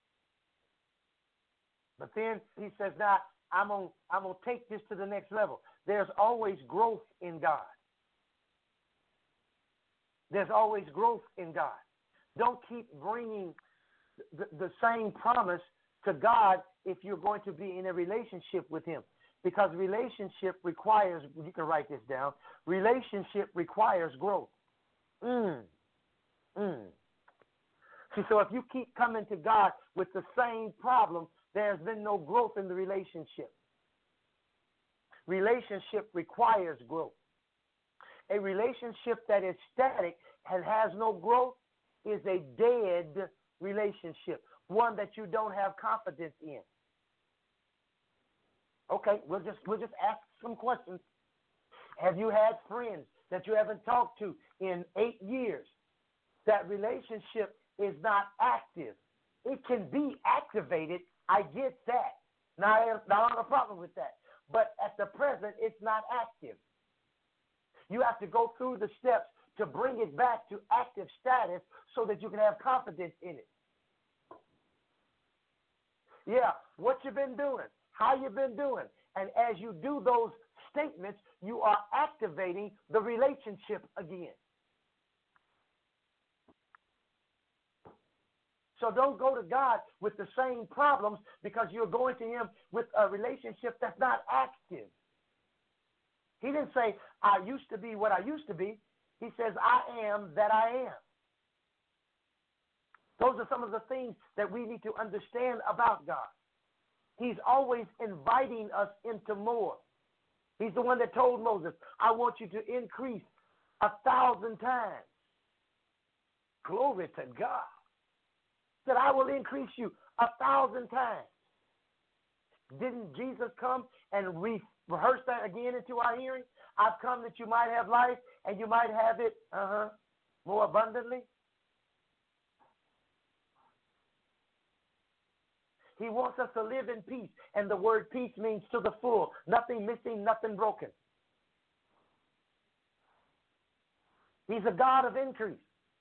But then he says, now I'm going I'm gonna take this to the next level. There's always growth in God. There's always growth in God. Don't keep bringing the, the same promise to God if you're going to be in a relationship with him. Because relationship requires, you can write this down, relationship requires growth. Mm. Mm. See, so if you keep coming to God with the same problem, there's been no growth in the relationship. Relationship requires growth. A relationship that is static and has no growth is a dead relationship, one that you don't have confidence in. Okay, we'll just we'll just ask some questions. Have you had friends that you haven't talked to in eight years? That relationship is not active. It can be activated. I get that. Now, I don't have a problem with that. But at the present, it's not active. You have to go through the steps to bring it back to active status so that you can have confidence in it. Yeah, what you've been doing, how you've been doing. And as you do those statements, you are activating the relationship again. So don't go to God with the same problems because you're going to him with a relationship that's not active. He didn't say, I used to be what I used to be. He says, I am that I am. Those are some of the things that we need to understand about God. He's always inviting us into more. He's the one that told Moses, I want you to increase a thousand times. Glory to God. That I will increase you a thousand times. Didn't Jesus come and re- rehearse that again into our hearing? I've come that you might have life and you might have it uh-huh, more abundantly. He wants us to live in peace, and the word peace means to the full, nothing missing, nothing broken. He's a God of increase.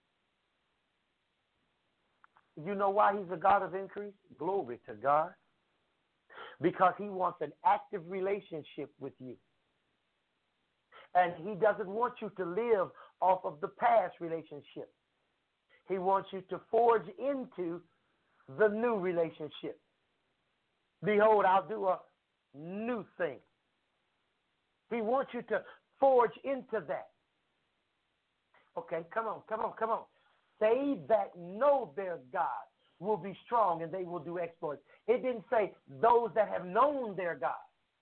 You know why he's a God of increase? Glory to God. Because he wants an active relationship with you. And he doesn't want you to live off of the past relationship. He wants you to forge into the new relationship. Behold, I'll do a new thing. He wants you to forge into that. Okay, come on, come on, come on. They that know their God will be strong and they will do exploits. It didn't say those that have known their God.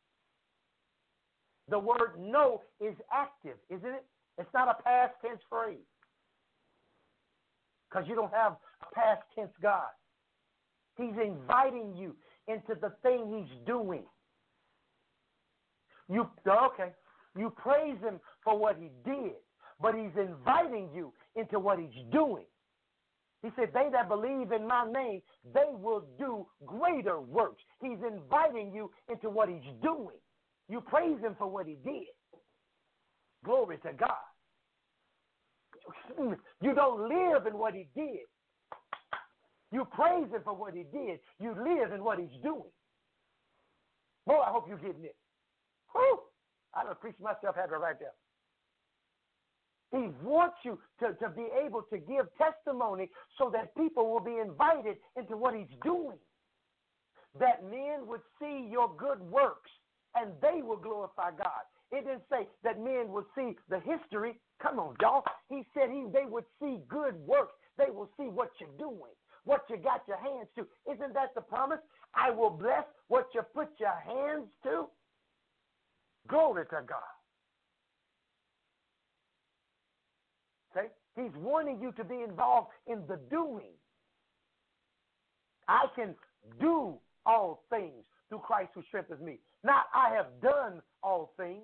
The word know is active, isn't it? It's not a past tense phrase. Because you don't have a past tense God. He's inviting you into the thing he's doing. You okay, you praise him for what he did, but he's inviting you into what he's doing. He said, they that believe in my name, they will do greater works. He's inviting you into what he's doing. You praise him for what he did. Glory to God. You don't live in what he did. You praise him for what he did. You live in what he's doing. Boy, I hope you're getting it. Whew! I done preached myself happy right there. He wants you to, to be able to give testimony so that people will be invited into what he's doing. That men would see your good works and they will glorify God. It didn't say that men would see the history. Come on, y'all. He said he, they would see good works. They will see what you're doing, what you got your hands to. Isn't that the promise? I will bless what you put your hands to. Glory to God. Okay? He's wanting you to be involved in the doing. I can do all things through Christ who strengthens me. Not I have done all things.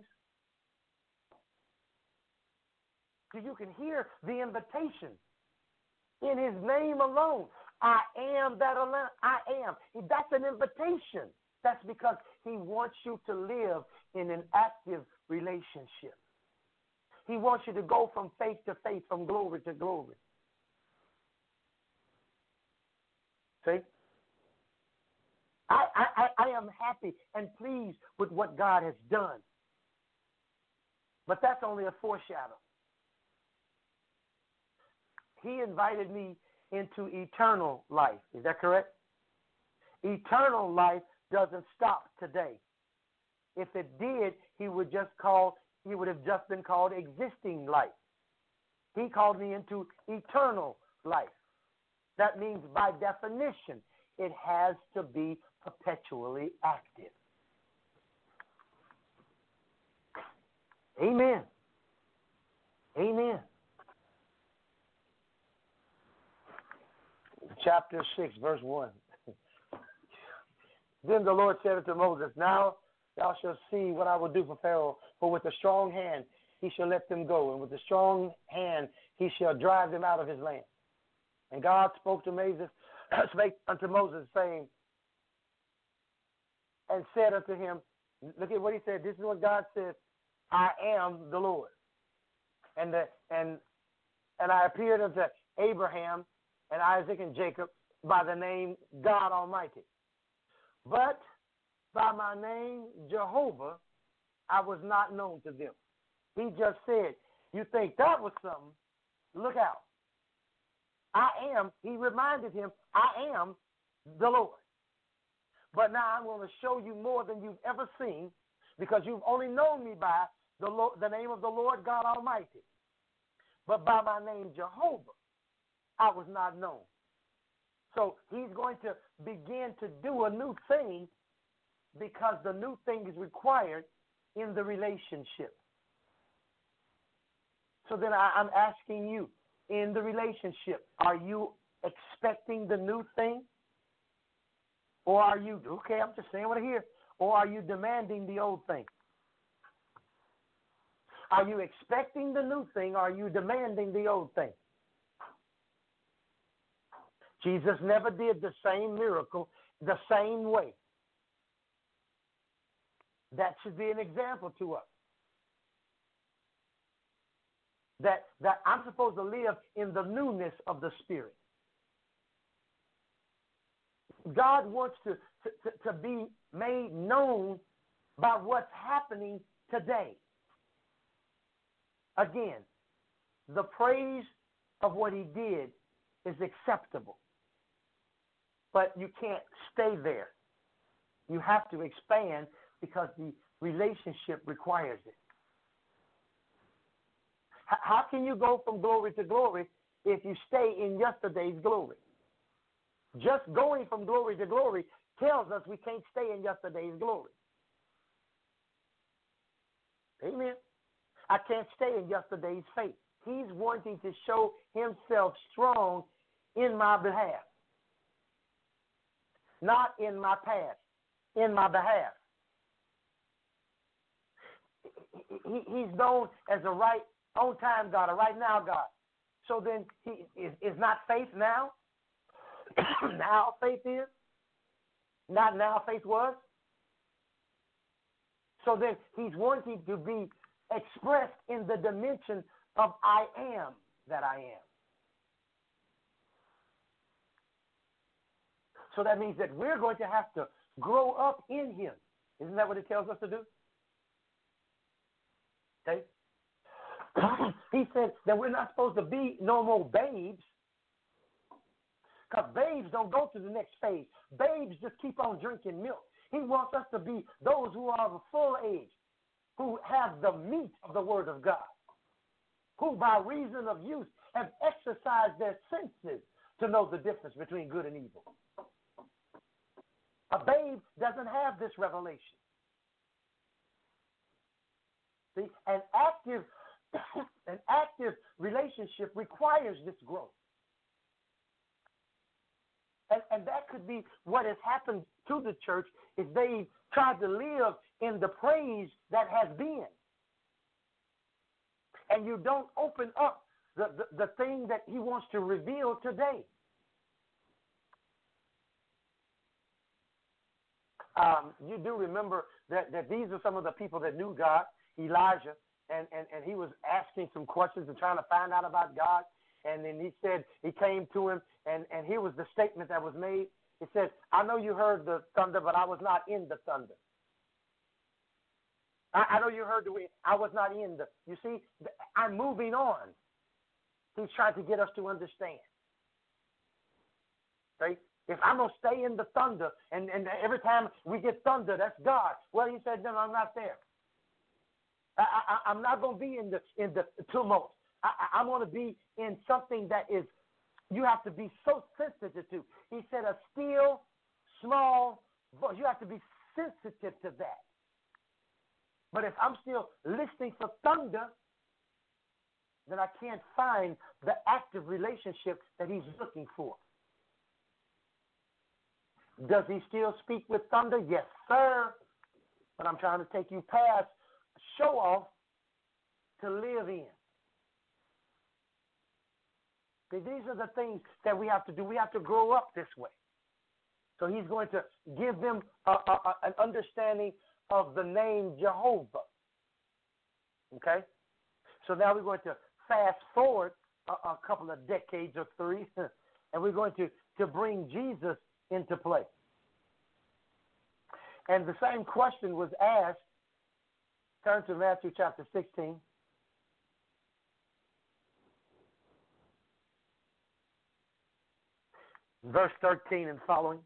So you can hear the invitation in his name alone. I am that alone. I am. That's an invitation. That's because he wants you to live in an active relationship. He wants you to go from faith to faith, from glory to glory. See? I, I, I am happy and pleased with what God has done. But that's only a foreshadow. He invited me into eternal life. Is that correct? Eternal life doesn't stop today. If it did, he would just call, he would have just been called existing life. He called me into eternal life. That means by definition, it has to be perpetually active. Amen. Amen. Chapter six, verse one. Then the Lord said unto Moses, now thou shalt see what I will do for Pharaoh, for with a strong hand he shall let them go, and with a strong hand he shall drive them out of his land. And God spoke to Moses, spake unto Moses, saying, and said unto him, look at what he said. This is what God said, I am the Lord. And the, and and I appeared unto Abraham and Isaac and Jacob by the name God Almighty. But by my name Jehovah, I was not known to them. He just said, you think that was something? Look out. I am, he reminded him, I am the Lord. But now I'm going to show you more than you've ever seen, because you've only known me by the, Lord, the name of the Lord God Almighty. But by my name Jehovah, I was not known. So he's going to begin to do a new thing, because the new thing is required in the relationship. So then I, I'm asking you, in the relationship, are you expecting the new thing? Or are you, okay, I'm just saying what I hear, or are you demanding the old thing? Are you expecting the new thing, or are you demanding the old thing? Jesus never did the same miracle the same way. That should be an example to us. That, that I'm supposed to live in the newness of the Spirit. God wants to, to, to, to be made known by what's happening today. Again, the praise of what he did is acceptable. But you can't stay there. You have to expand, because the relationship requires it. H- how can you go from glory to glory if you stay in yesterday's glory? Just going from glory to glory tells us we can't stay in yesterday's glory. Amen. I can't stay in yesterday's faith. He's wanting to show himself strong in my behalf. Not in my past, in my behalf. He, he's known as a right on time God, a right now God. So then he is, is not faith now? Now faith is? Not now faith was? So then he's wanting to be expressed in the dimension of I am that I am. So that means that we're going to have to grow up in him. Isn't that what it tells us to do? Okay. He said that we're not supposed to be no more babes, because babes don't go to the next phase. Babes just keep on drinking milk. He wants us to be those who are of full age, who have the meat of the Word of God, who by reason of use have exercised their senses to know the difference between good and evil. A babe doesn't have this revelation. See, an active, an active relationship requires this growth. And, and that could be what has happened to the church, is they tried to live in the praise that has been. And you don't open up the, the, the thing that he wants to reveal today. Um, you do remember that, that these are some of the people that knew God, Elijah, and, and, and he was asking some questions and trying to find out about God. And then he said, he came to him, and, and here was the statement that was made. He said, I know you heard the thunder, but I was not in the thunder. I, I know you heard the wind. I was not in the, you see, I'm moving on. He's trying to get us to understand. Right? If I'm going to stay in the thunder, and, and every time we get thunder, that's God. Well, he said, no, I'm not there. I, I, I'm not going to be in the in the tumult. I, I, I'm going to be in something that is, you have to be so sensitive to. He said a still, small voice. You have to be sensitive to that. But if I'm still listening for thunder, then I can't find the active relationship that he's looking for. Does he still speak with thunder? Yes, sir. But I'm trying to take you past show off to live in. Okay, these are the things that we have to do. We have to grow up this way. So he's going to give them a, a, a, an understanding of the name Jehovah. Okay? So now we're going to fast forward a, a couple of decades or three, and we're going to, to bring Jesus into play. And the same question was asked. Turn to Matthew chapter sixteen. verse thirteen and following.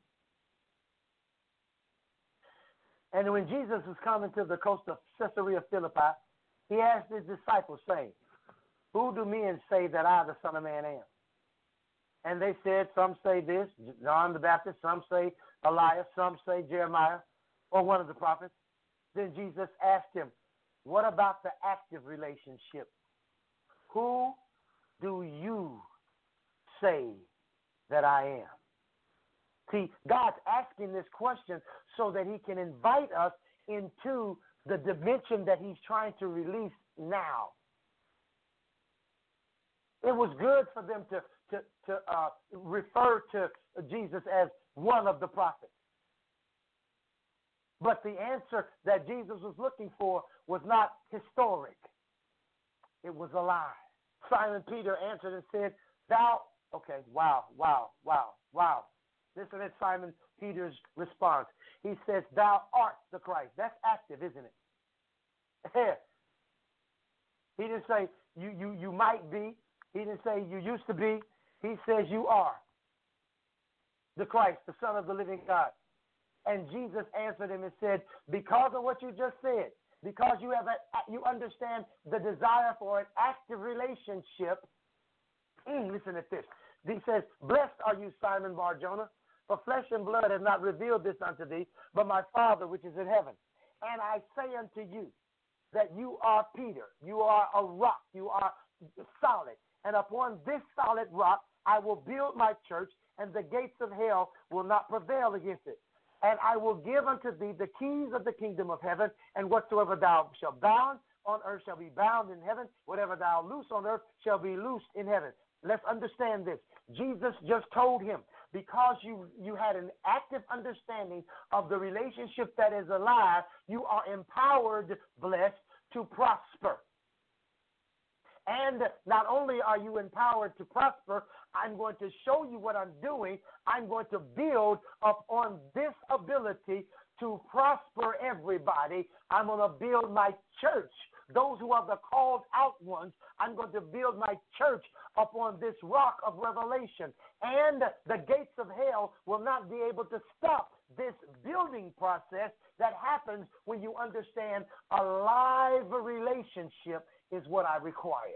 And when Jesus was coming to the coast of Caesarea Philippi, he asked his disciples, saying, who do men say that I, the Son of Man, am? And they said, some say this, John the Baptist, some say Elias, some say Jeremiah, or one of the prophets. Then Jesus asked him, what about the active relationship? Who do you say that I am? See, God's asking this question so that he can invite us into the dimension that he's trying to release now. It was good for them to, to, to uh, refer to Jesus as one of the prophets. But the answer that Jesus was looking for was not historic. It was alive. Simon Peter answered and said, thou, okay, wow, wow, wow, wow. Listen to Simon Peter's response. He says, thou art the Christ. That's active, isn't it? He didn't say you, you, you might be. He didn't say you used to be. He says you are the Christ, the Son of the living God. And Jesus answered him and said, because of what you just said, because you have a, you understand the desire for an active relationship, mm, listen to this. He says, blessed are you, Simon Bar-Jonah, for flesh and blood has not revealed this unto thee, but my Father which is in heaven. And I say unto you that you are Peter, you are a rock, you are solid. And upon this solid rock I will build my church, and the gates of hell will not prevail against it. And I will give unto thee the keys of the kingdom of heaven, and whatsoever thou shalt bound on earth shall be bound in heaven. Whatever thou loose on earth shall be loosed in heaven. Let's understand this. Jesus just told him, because you, you had an active understanding of the relationship that is alive, you are empowered, blessed, to prosper. And not only are you empowered to prosper, I'm going to show you what I'm doing. I'm going to build upon this ability to prosper everybody. I'm going to build my church. Those who are the called out ones, I'm going to build my church upon this rock of revelation. And the gates of hell will not be able to stop this building process that happens when you understand a live relationship is what I require.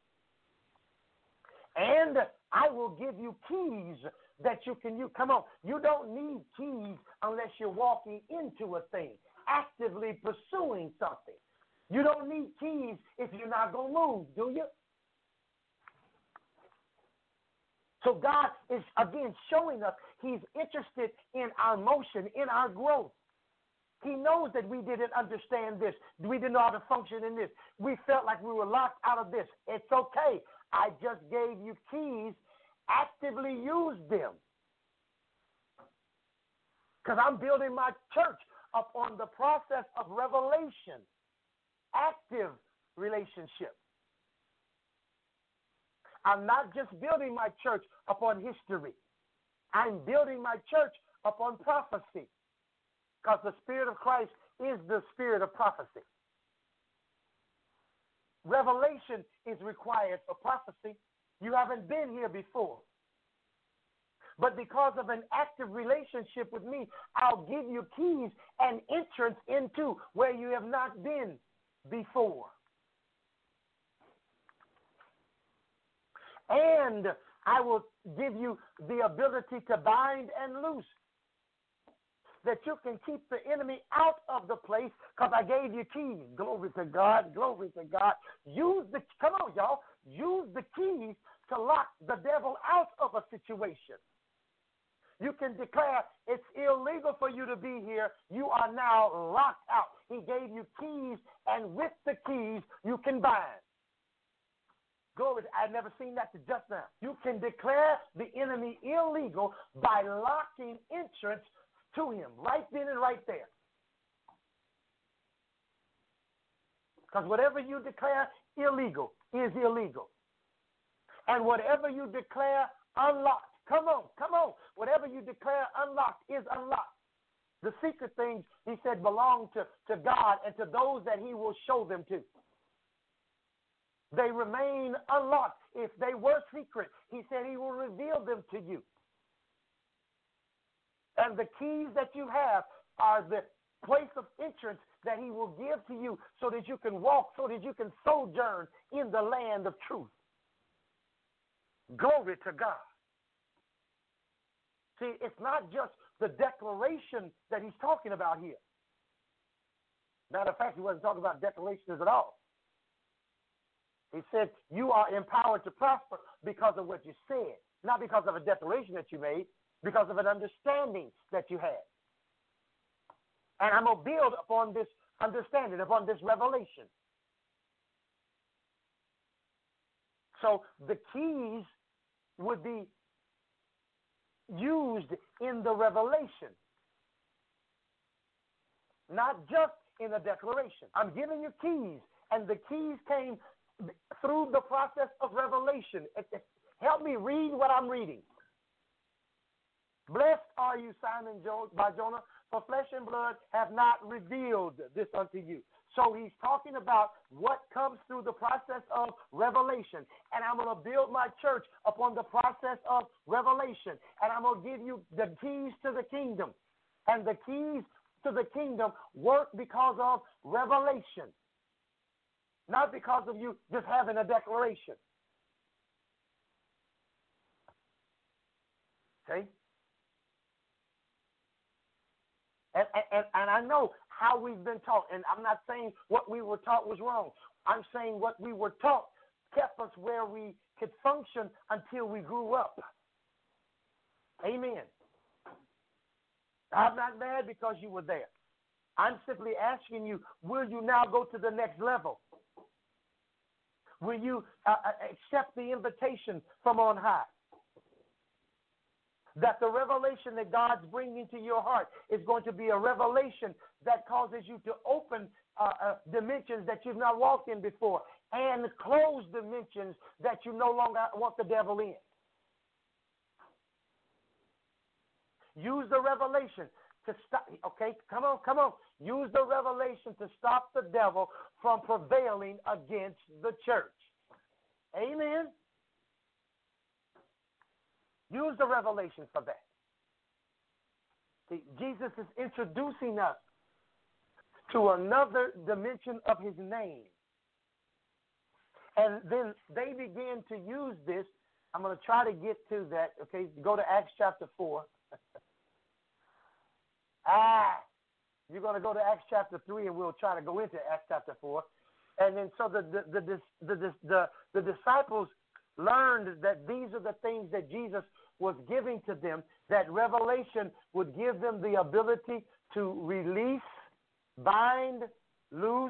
And I will give you keys that you can use. Come on, you don't need keys unless you're walking into a thing, actively pursuing something. You don't need keys if you're not going to move, do you? So God is, again, showing us he's interested in our motion, in our growth. He knows that we didn't understand this. We didn't know how to function in this. We felt like we were locked out of this. It's okay. I just gave you keys. Actively use them. Because I'm building my church upon the process of revelation. Active relationship. I'm not just building my church upon history. I'm building my church upon prophecy. Because the Spirit of Christ is the spirit of prophecy. Revelation is required for prophecy. You haven't been here before. But because of an active relationship with me, I'll give you keys and entrance into where you have not been before. And I will give you the ability to bind and loose, that you can keep the enemy out of the place because I gave you keys. Glory to God, glory to God. Use the, come on, y'all, use the keys to lock the devil out of a situation. You can declare it's illegal for you to be here. You are now locked out. He gave you keys, and with the keys, you can bind. Glory, I've never seen that to just now. You can declare the enemy illegal by locking entrance to him right then and right there. Because whatever you declare illegal is illegal. And whatever you declare unlocked, come on, come on, whatever you declare unlocked is unlocked. The secret things, he said, belong to, to God and to those that he will show them to. They remain unlocked. If they were secret, he said he will reveal them to you. And the keys that you have are the place of entrance that he will give to you so that you can walk, so that you can sojourn in the land of truth. Glory to God. See, it's not just the declaration that he's talking about here. Matter of fact, he wasn't talking about declarations at all. He said, you are empowered to prosper because of what you said, not because of a declaration that you made, because of an understanding that you had. And I'm going to build upon this understanding, upon this revelation. So the keys would be used in the revelation, not just in a declaration. I'm giving you keys, and the keys came through the process of revelation. Help me read what I'm reading. Blessed are you, Simon by Jonah, for flesh and blood have not revealed this unto you. So he's talking about what comes through the process of revelation. And I'm going to build my church upon the process of revelation. And I'm going to give you the keys to the kingdom. And the keys to the kingdom work because of revelation, not because of you just having a declaration. Okay? And, and, and I know how we've been taught, and I'm not saying what we were taught was wrong. I'm saying what we were taught kept us where we could function until we grew up. Amen. I'm not mad because you were there. I'm simply asking you, will you now go to the next level? Will you uh, accept the invitation from on high? That the revelation that God's bringing to your heart is going to be a revelation that causes you to open uh, uh, dimensions that you've not walked in before and close dimensions that you no longer want the devil in. Use the revelation to stop. Okay, come on, come on. Use the revelation to stop the devil from prevailing against the church. Amen. Use the revelation for that. See, Jesus is introducing us to another dimension of his name. And then they begin to use this. I'm going to try to get to that. Okay, go to Acts chapter four. ah, you're going to go to Acts chapter three, and we'll try to go into Acts chapter four. And then so the the the the, the, the, the disciples learned that these are the things that Jesus was giving to them, that revelation would give them the ability to release, bind, loose,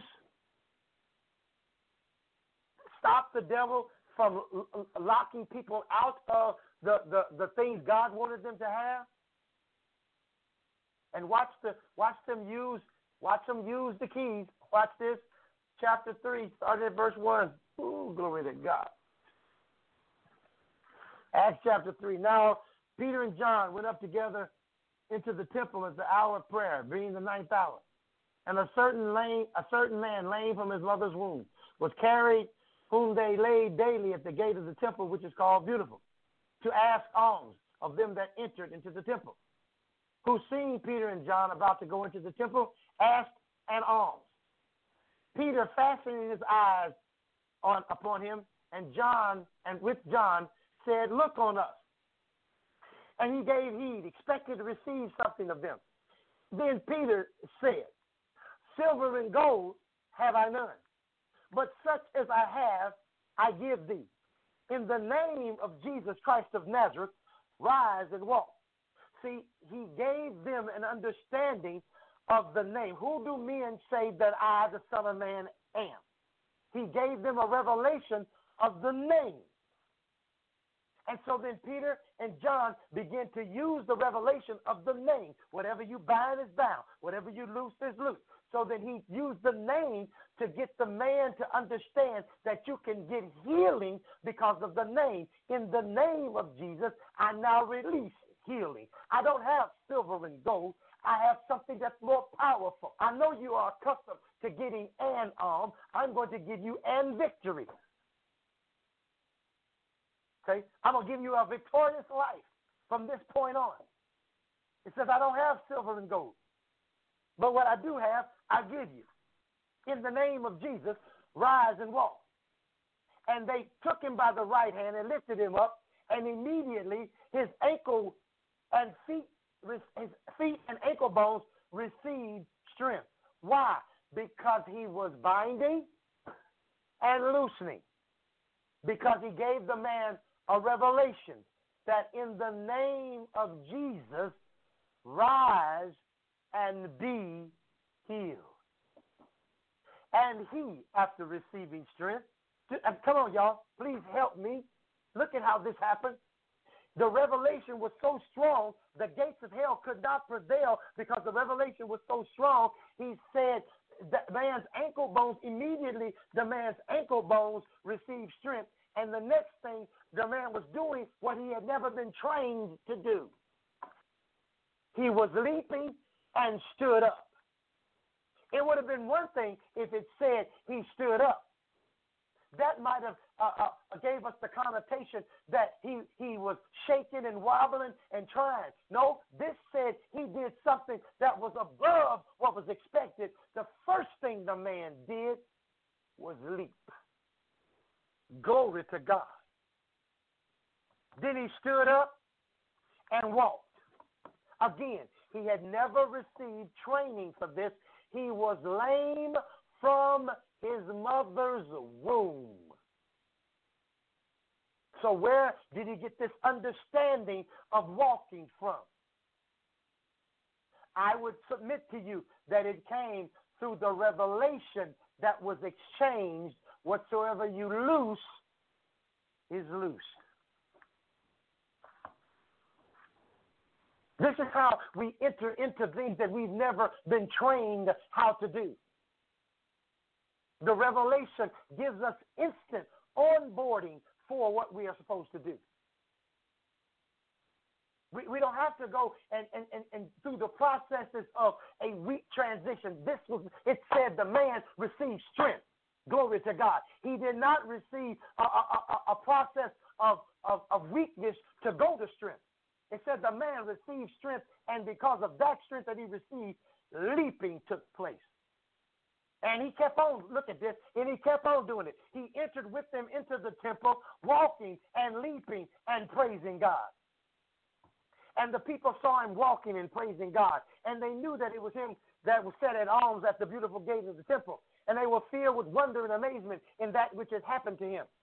stop the devil from locking people out of the, the, the things God wanted them to have. And watch the watch them use watch them use the keys. Watch this, chapter three, starting at verse one. Ooh, glory to God. Acts chapter three. Now, Peter and John went up together into the temple at the hour of prayer, being the ninth hour. And a certain lame, a certain man, lame from his mother's womb, was carried, whom they laid daily at the gate of the temple, which is called Beautiful, to ask alms of them that entered into the temple, who, seeing Peter and John about to go into the temple, asked an alms. Peter, fastening his eyes on upon him, and John, and with John, said, look on us. And he gave heed, expected to receive something of them. Then Peter said, silver and gold have I none, but such as I have, I give thee. In the name of Jesus Christ of Nazareth, rise and walk. See, he gave them an understanding of the name. Who do men say that I, the Son of Man, am? He gave them a revelation of the name. And so then Peter and John begin to use the revelation of the name. Whatever you bind is bound. Whatever you loose is loose. So then he used the name to get the man to understand that you can get healing because of the name. In the name of Jesus, I now release healing. I don't have silver and gold. I have something that's more powerful. I know you are accustomed to getting an arm. I'm going to give you an victory. Okay? I'm going to give you a victorious life from this point on. It says, I don't have silver and gold, but what I do have, I give you. In the name of Jesus, rise and walk. And they took him by the right hand and lifted him up, and immediately his ankle and feet, his feet and ankle bones received strength. Why? Because he was binding and loosening. Because he gave the man a revelation that in the name of Jesus, rise and be healed. And he, after receiving strength, come on, y'all, please help me. Look at how this happened. The revelation was so strong, the gates of hell could not prevail because the revelation was so strong. He said that man's ankle bones, immediately the man's ankle bones received strength. And the next thing, the man was doing what he had never been trained to do. He was leaping and stood up. It would have been one thing if it said he stood up. That might have uh, uh, gave us the connotation that he, he was shaking and wobbling and trying. No, this said he did something that was above what was expected. The first thing the man did was leap. Glory to God. Then he stood up and walked. Again, he had never received training for this. He was lame from his mother's womb. So where did he get this understanding of walking from? I would submit to you that it came through the revelation that was exchanged. Whatsoever you loose is loose. This is how we enter into things that we've never been trained how to do. The revelation gives us instant onboarding for what we are supposed to do. We, we don't have to go and, and, and, and through the processes of a weak transition. This was, it said the man received strength. Glory to God. He did not receive a, a, a, a process of, of, of weakness to go to strength. It said the man received strength, and because of that strength that he received, leaping took place. And he kept on, look at this, and he kept on doing it. He entered with them into the temple, walking and leaping and praising God. And the people saw him walking and praising God, and they knew that it was him that was set at arms at the beautiful gate of the temple. And they were filled with wonder and amazement in that which had happened to him.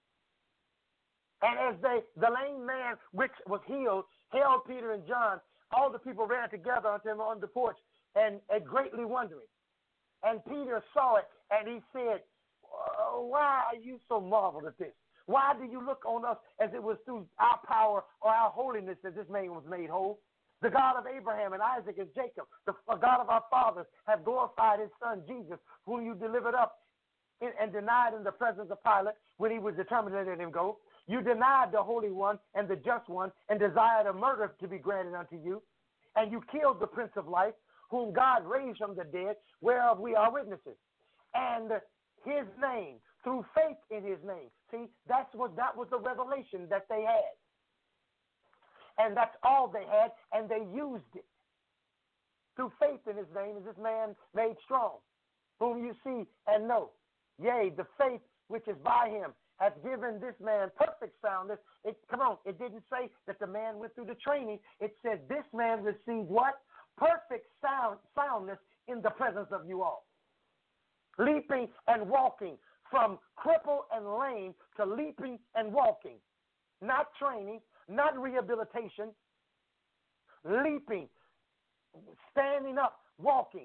And as they, the lame man which was healed, held Peter and John, all the people ran together unto him on the porch and, and greatly wondering. And Peter saw it, and he said, why are you so marveled at this? Why do you look on us as it was through our power or our holiness that this man was made whole? The God of Abraham and Isaac and Jacob, the God of our fathers, have glorified his son Jesus, whom you delivered up in, and denied in the presence of Pilate when he was determined to let him go. You denied the Holy One and the Just One and desired a murder to be granted unto you. And you killed the Prince of Life, whom God raised from the dead, whereof we are witnesses. And his name, through faith in his name. See, that's what that was the revelation that they had. And that's all they had, and they used it. Through faith in his name is this man made strong, whom you see and know. Yea, the faith which is by him has given this man perfect soundness. It, come on, it didn't say that the man went through the training. It said this man received what? Perfect sound, soundness in the presence of you all. Leaping and walking, from cripple and lame to leaping and walking. Not training, not rehabilitation. Leaping, standing up, walking.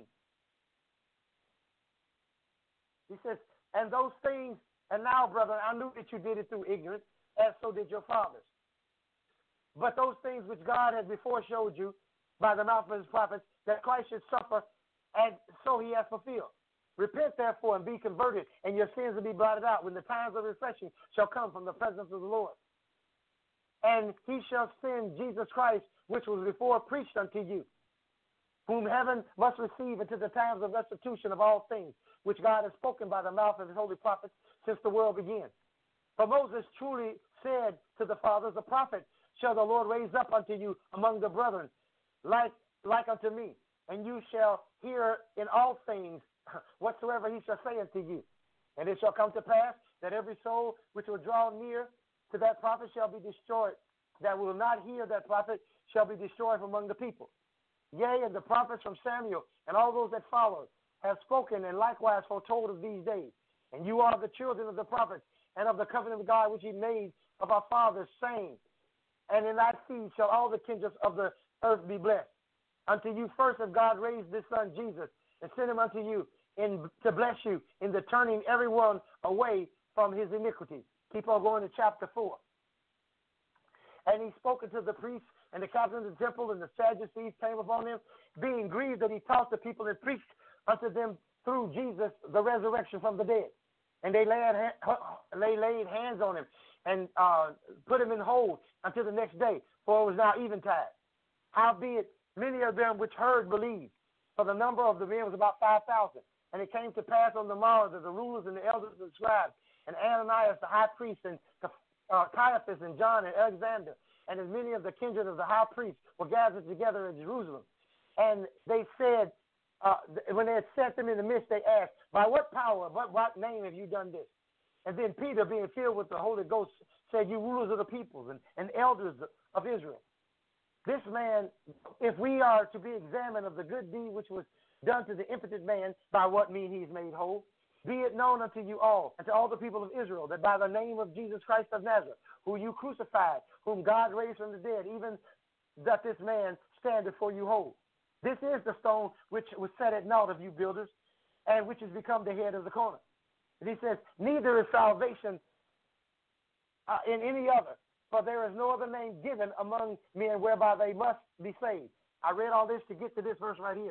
He says, and those things, and now, brother, I knew that you did it through ignorance, as so did your fathers. But those things which God has before showed you by the mouth of his prophets, that Christ should suffer, and so he has fulfilled. Repent, therefore, and be converted, and your sins will be blotted out when the times of refreshing shall come from the presence of the Lord. And he shall send Jesus Christ, which was before preached unto you, whom heaven must receive until the times of restitution of all things, which God has spoken by the mouth of his holy prophets since the world began. For Moses truly said to the fathers, a prophet shall the Lord raise up unto you among the brethren, like like unto me, and you shall hear in all things whatsoever he shall say unto you. And it shall come to pass that every soul which will draw near to that prophet shall be destroyed, that will not hear that prophet shall be destroyed from among the people. Yea, and the prophets from Samuel and all those that followed have spoken and likewise foretold of these days. And you are the children of the prophets and of the covenant of God which he made of our fathers, saying, and in thy seed shall all the kindreds of the earth be blessed. Unto you first have God raised this son Jesus, and sent him unto you in, to bless you in the turning everyone away from his iniquity. Keep on going to chapter four. And he spoke unto the priests and the captains of the temple, and the Sadducees came upon him, being grieved that he taught the people and preached unto them through Jesus the resurrection from the dead. And they laid, they laid hands on him and uh, put him in hold until the next day, for it was now eventide. Howbeit, many of them which heard believed, for the number of the men was about five thousand. And it came to pass on the morrow that the rulers and the elders and the scribes, and Ananias the high priest, and uh, Caiaphas and John and Alexander, and as many of the kindred of the high priest were gathered together in Jerusalem. And they said, uh, when they had set them in the midst, they asked, by what power, what, what name have you done this? And then Peter, being filled with the Holy Ghost, said, you rulers of the peoples and, and elders of Israel, this man, if we are to be examined of the good deed which was done to the impotent man, by what mean he is made whole, be it known unto you all, and to all the people of Israel, that by the name of Jesus Christ of Nazareth, who you crucified, whom God raised from the dead, even that this man stand before you whole. This is the stone which was set at naught of you builders, and which has become the head of the corner. And he says, neither is salvation uh, in any other, for there is no other name given among men whereby they must be saved. I read all this to get to this verse right here.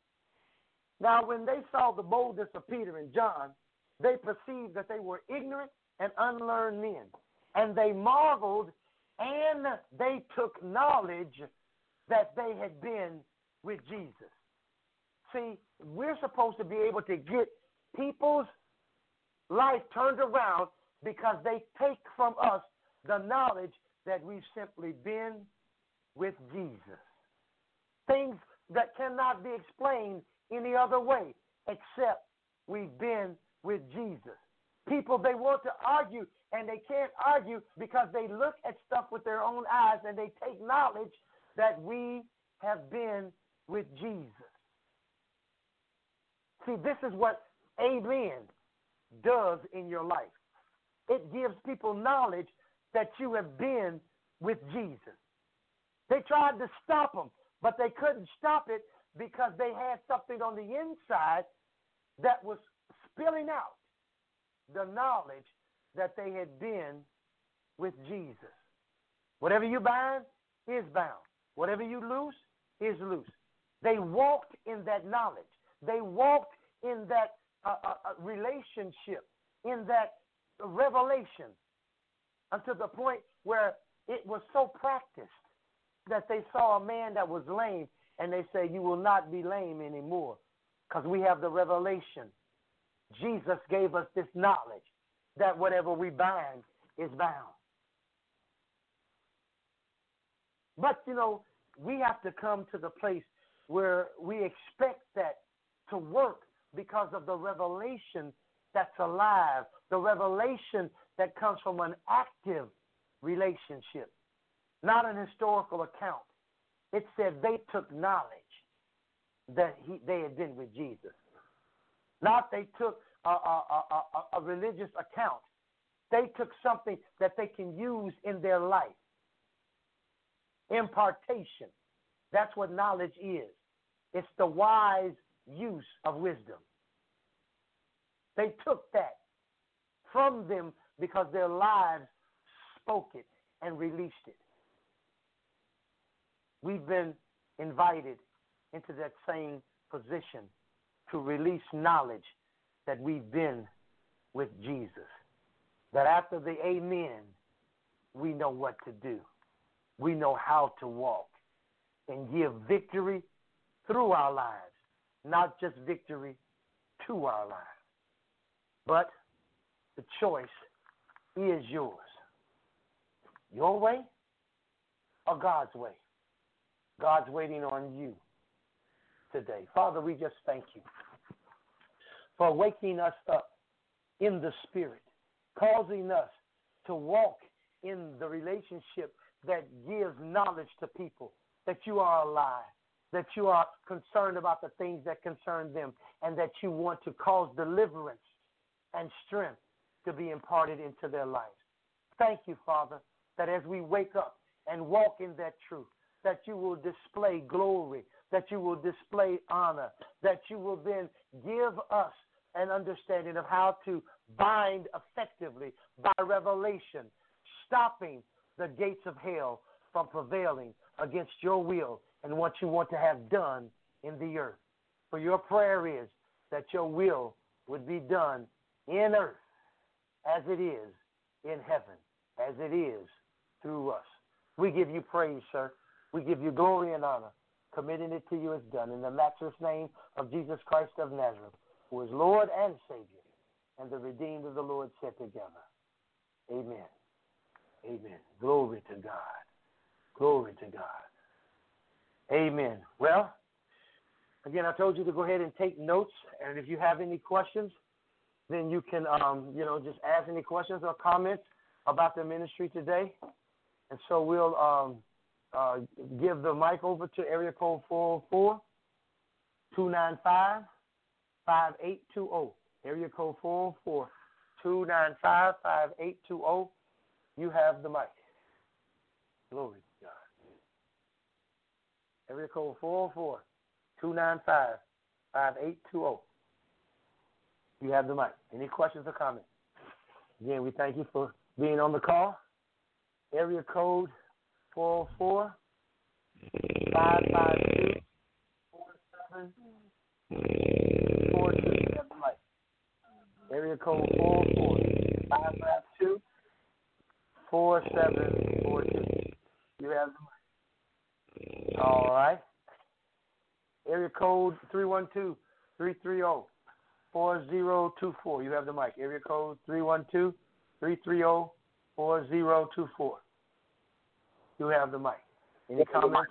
Now, when they saw the boldness of Peter and John, they perceived that they were ignorant and unlearned men. And they marveled, and they took knowledge that they had been with Jesus. See, we're supposed to be able to get people's life turned around because they take from us the knowledge that we've simply been with Jesus. Things that cannot be explained any other way except we've been with Jesus. People, they want to argue, and they can't argue because they look at stuff with their own eyes and they take knowledge that we have been with Jesus. See, this is what amen does in your life. It gives people knowledge that you have been with Jesus. They tried to stop them, but they couldn't stop it because they had something on the inside that was spilling out the knowledge that they had been with Jesus. Whatever you bind is bound. Whatever you loose is loose. They walked in that knowledge. They walked in that uh, uh, relationship, in that revelation, until the point where it was so practiced that they saw a man that was lame, and they say, you will not be lame anymore because we have the revelation. Jesus gave us this knowledge that whatever we bind is bound. But, you know, we have to come to the place where we expect that to work because of the revelation that's alive, the revelation that comes from an active relationship, not an historical account. It said they took knowledge that he, they had been with Jesus. Not they took a, a, a, a religious account. They took something that they can use in their life. Impartation. That's what knowledge is. It's the wise use of wisdom. They took that from them because their lives spoke it and released it. We've been invited into that same position to release knowledge that we've been with Jesus. That after the amen, we know what to do. We know how to walk and give victory through our lives, not just victory to our lives. But the choice is yours. Your way or God's way? God's waiting on you today. Father, we just thank you for waking us up in the Spirit, causing us to walk in the relationship that gives knowledge to people, that you are alive, that you are concerned about the things that concern them, and that you want to cause deliverance and strength to be imparted into their lives. Thank you, Father, that as we wake up and walk in that truth, that you will display glory, that you will display honor, that you will then give us an understanding of how to bind effectively by revelation, stopping the gates of hell from prevailing against your will and what you want to have done in the earth. For your prayer is that your will would be done in earth as it is in heaven, as it is through us. We give you praise, sir. We give you glory and honor, committing it to you as done. In the matchless name of Jesus Christ of Nazareth, who is Lord and Savior, and the redeemed of the Lord said together, amen. Amen. Glory to God. Glory to God. Amen. Well, again, I told you to go ahead and take notes, and if you have any questions, then you can, um, you know, just ask any questions or comments about the ministry today. And so we'll um, uh, give the mic over to area code four oh four, two nine five, five eight two zero. Area code four oh four, two nine five, five eight two zero. You have the mic. Glory to God. Area code four oh four, two nine five, five eight two zero. You have the mic. Any questions or comments? Again, we thank you for being on the call. Area code four oh four, five five two, four seven four two. You have the mic. Area code four oh four, five five two, four seven four two. You have the mic. All right. Area code three one two, three three zero, four zero two four. You have the mic. Area code three one two, three three zero, four zero two four. You have the mic. Any comments?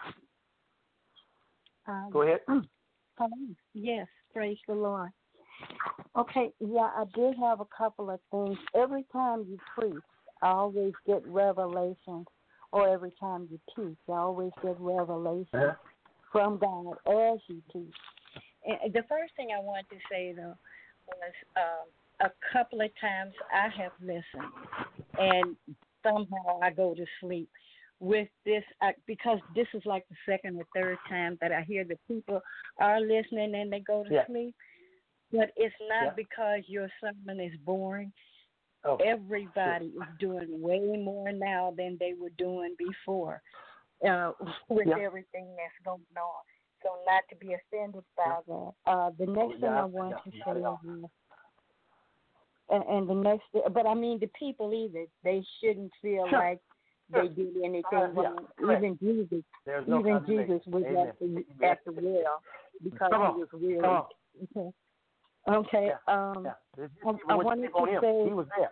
Um, Go ahead. Hello. Yes, praise the Lord. Okay, yeah, I did have a couple of things. Every time you preach, I always get revelation, or every time you teach, I always get revelation uh-huh. from God as you teach. And the first thing I wanted to say, though, was um, a couple of times I have listened, and somehow I go to sleep with this, I, because this is like the second or third time that I hear the people are listening and they go to yeah. sleep. But it's not yeah. because your sermon is boring. Oh, Everybody sure. is doing way more now than they were doing before uh, with yeah. everything that's going on. So not to be offended by that. Uh, the next yeah, thing I want yeah, to say is, and, and the next, but I mean the people either, they shouldn't feel sure. like they did anything uh, wrong. yeah. Even Jesus, There's no even Jesus was Amen. at the, at the well because Come on. he was weary. Come on. Okay. Okay. Yeah. Um, yeah. I, I wanted to him. say he was there.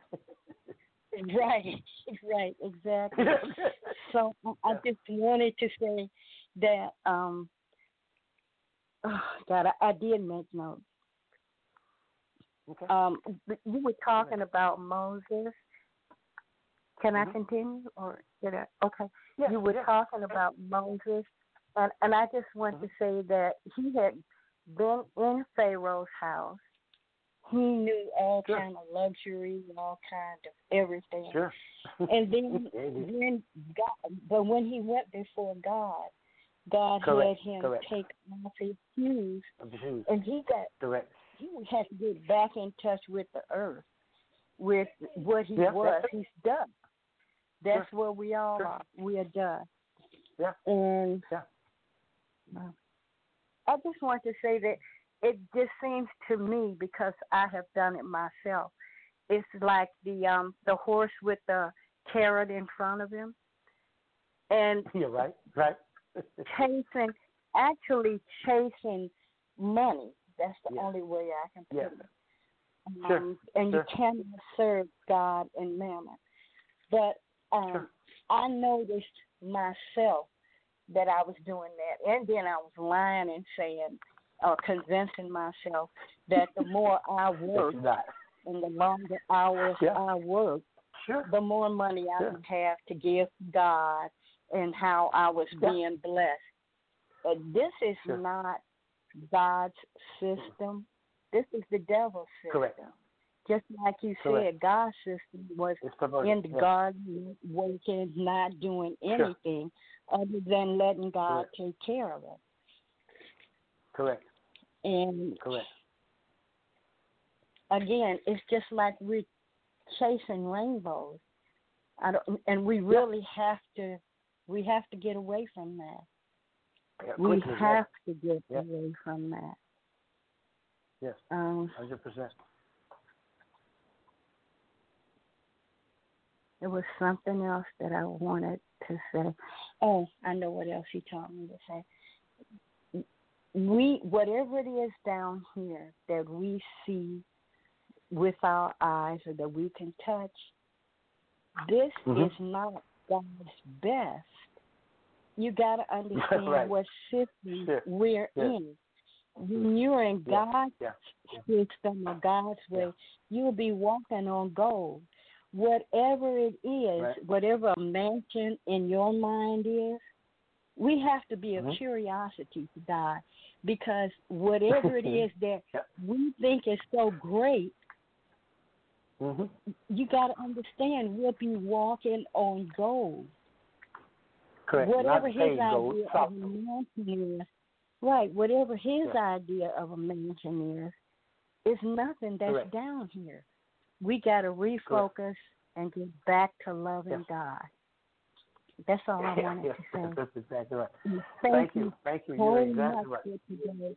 Right, right, exactly. So I just wanted to say that, um, oh God, I, I did make notes. Okay. Um, you were talking about Moses. Can mm-hmm. I continue, or did I? Okay. Yeah, you were yeah. talking about Moses, and and I just want mm-hmm. to say that he had been in Pharaoh's house. He knew all sure. kind of luxury, all kind of everything. Sure. And then when God, but when he went before God, God Correct. had him Correct. take off his shoes, shoes. and he got Correct. he had to get back in touch with the earth, with what he yeah, was. He's done. That's sure. where we all sure. are. We are done. Yeah. And yeah. I just want to say that it just seems to me, because I have done it myself, it's like the um the horse with the carrot in front of him, and you're right, right. chasing, actually chasing money. That's the yeah. only way I can put yeah. it. Um, sure. And sure. you cannot serve God and mammon. But um, sure. I noticed myself that I was doing that. And then I was lying and saying, uh, convincing myself that the more I work and the longer hours yeah. I work, sure. the more money I sure. would have to give God and how I was yeah. being blessed. But this is sure. not God's system. This is the devil's system. Correct. Just like you Correct. said, God's system was in the yeah. garden, working, not doing anything sure. other than letting God Correct. take care of it. Correct. And Correct. again, it's just like we're chasing rainbows. I don't, and we really yeah. have to. We have to get away from that. Yeah, we quickly, have yeah. to get yeah. away from that. Yes, um, one hundred percent. There was something else that I wanted to say. Oh, I know what else he told me to say. We, whatever it is down here that we see with our eyes or that we can touch, this mm-hmm. is not God's best. You got to understand right. what system sure. we're yeah. in. When you're in yeah. God's yeah. system or God's way, yeah. you'll be walking on gold. Whatever it is, right. whatever a mansion in your mind is, we have to be mm-hmm. of curiosity to God, because whatever it is that yeah. we think is so great, mm-hmm. you got to understand we'll be walking on gold. Correct. Whatever Not his idea gold, of a mansion is, right, whatever his yeah. idea of a mansion is, is nothing that's Correct. down here. We got to refocus Correct. And get back to loving yes. God. That's all I wanted yes. to say. That's exactly right. Thank, Thank you. you. Thank you. So You're exactly much right. for today.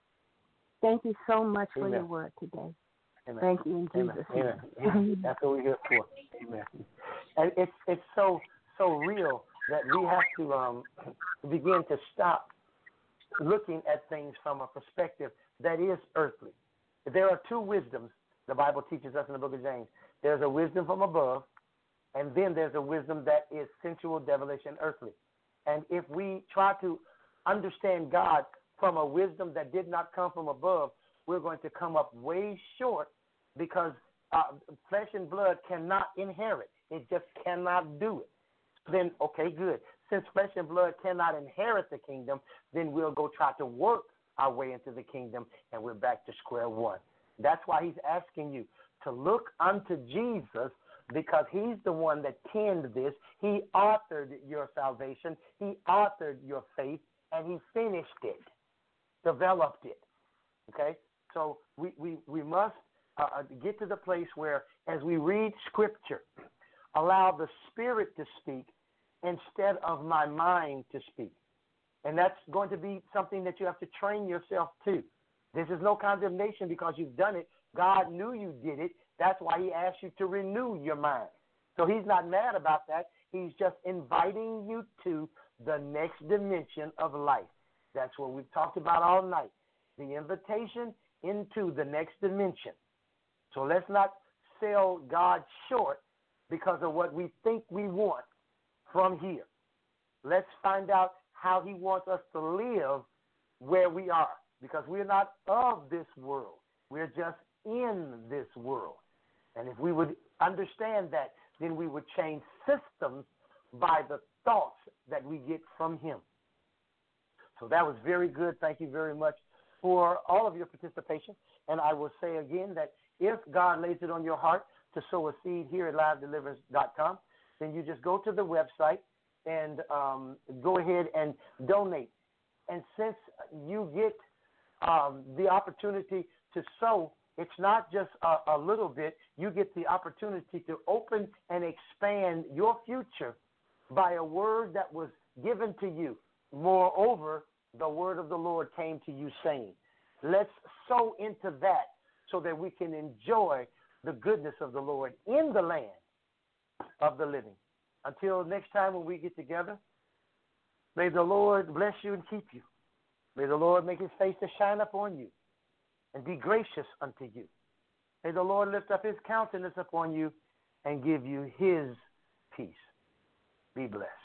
Thank you so much Amen. for your word today. Amen. Thank you in Amen. Jesus' Amen. name. Amen. That's what we're here for. Amen. And it's it's so so real that we have to um, begin to stop looking at things from a perspective that is earthly. There are two wisdoms the Bible teaches us in the book of James. There's a wisdom from above, and then there's a wisdom that is sensual, devilish, and earthly. And if we try to understand God from a wisdom that did not come from above, we're going to come up way short, because uh, flesh and blood cannot inherit. It just cannot do it. Then, okay, good. Since flesh and blood cannot inherit the kingdom, then we'll go try to work our way into the kingdom, and we're back to square one. That's why he's asking you to look unto Jesus, because he's the one that penned this. He authored your salvation. He authored your faith, and he finished it, developed it. Okay? So we, we, we must uh, get to the place where, as we read Scripture, allow the Spirit to speak instead of my mind to speak. And that's going to be something that you have to train yourself to. This is no condemnation because you've done it. God knew you did it. That's why he asked you to renew your mind. So he's not mad about that. He's just inviting you to the next dimension of life. That's what we've talked about all night, the invitation into the next dimension. So let's not sell God short because of what we think we want from here. Let's find out how he wants us to live where we are, because we're not of this world. We're just in this world. And if we would understand that, then we would change systems by the thoughts that we get from him. So that was very good. Thank you very much for all of your participation. And I will say again that if God lays it on your heart to sow a seed here at live deliverance dot com, then you just go to the website and um, go ahead and donate. And since you get um, the opportunity to sow, it's not just a, a little bit. You get the opportunity to open and expand your future by a word that was given to you. Moreover, the word of the Lord came to you saying, let's sow into that so that we can enjoy the goodness of the Lord in the land of the living. Until next time when we get together, may the Lord bless you and keep you. May the Lord make his face to shine upon you and be gracious unto you. May the Lord lift up his countenance upon you and give you his peace. Be blessed.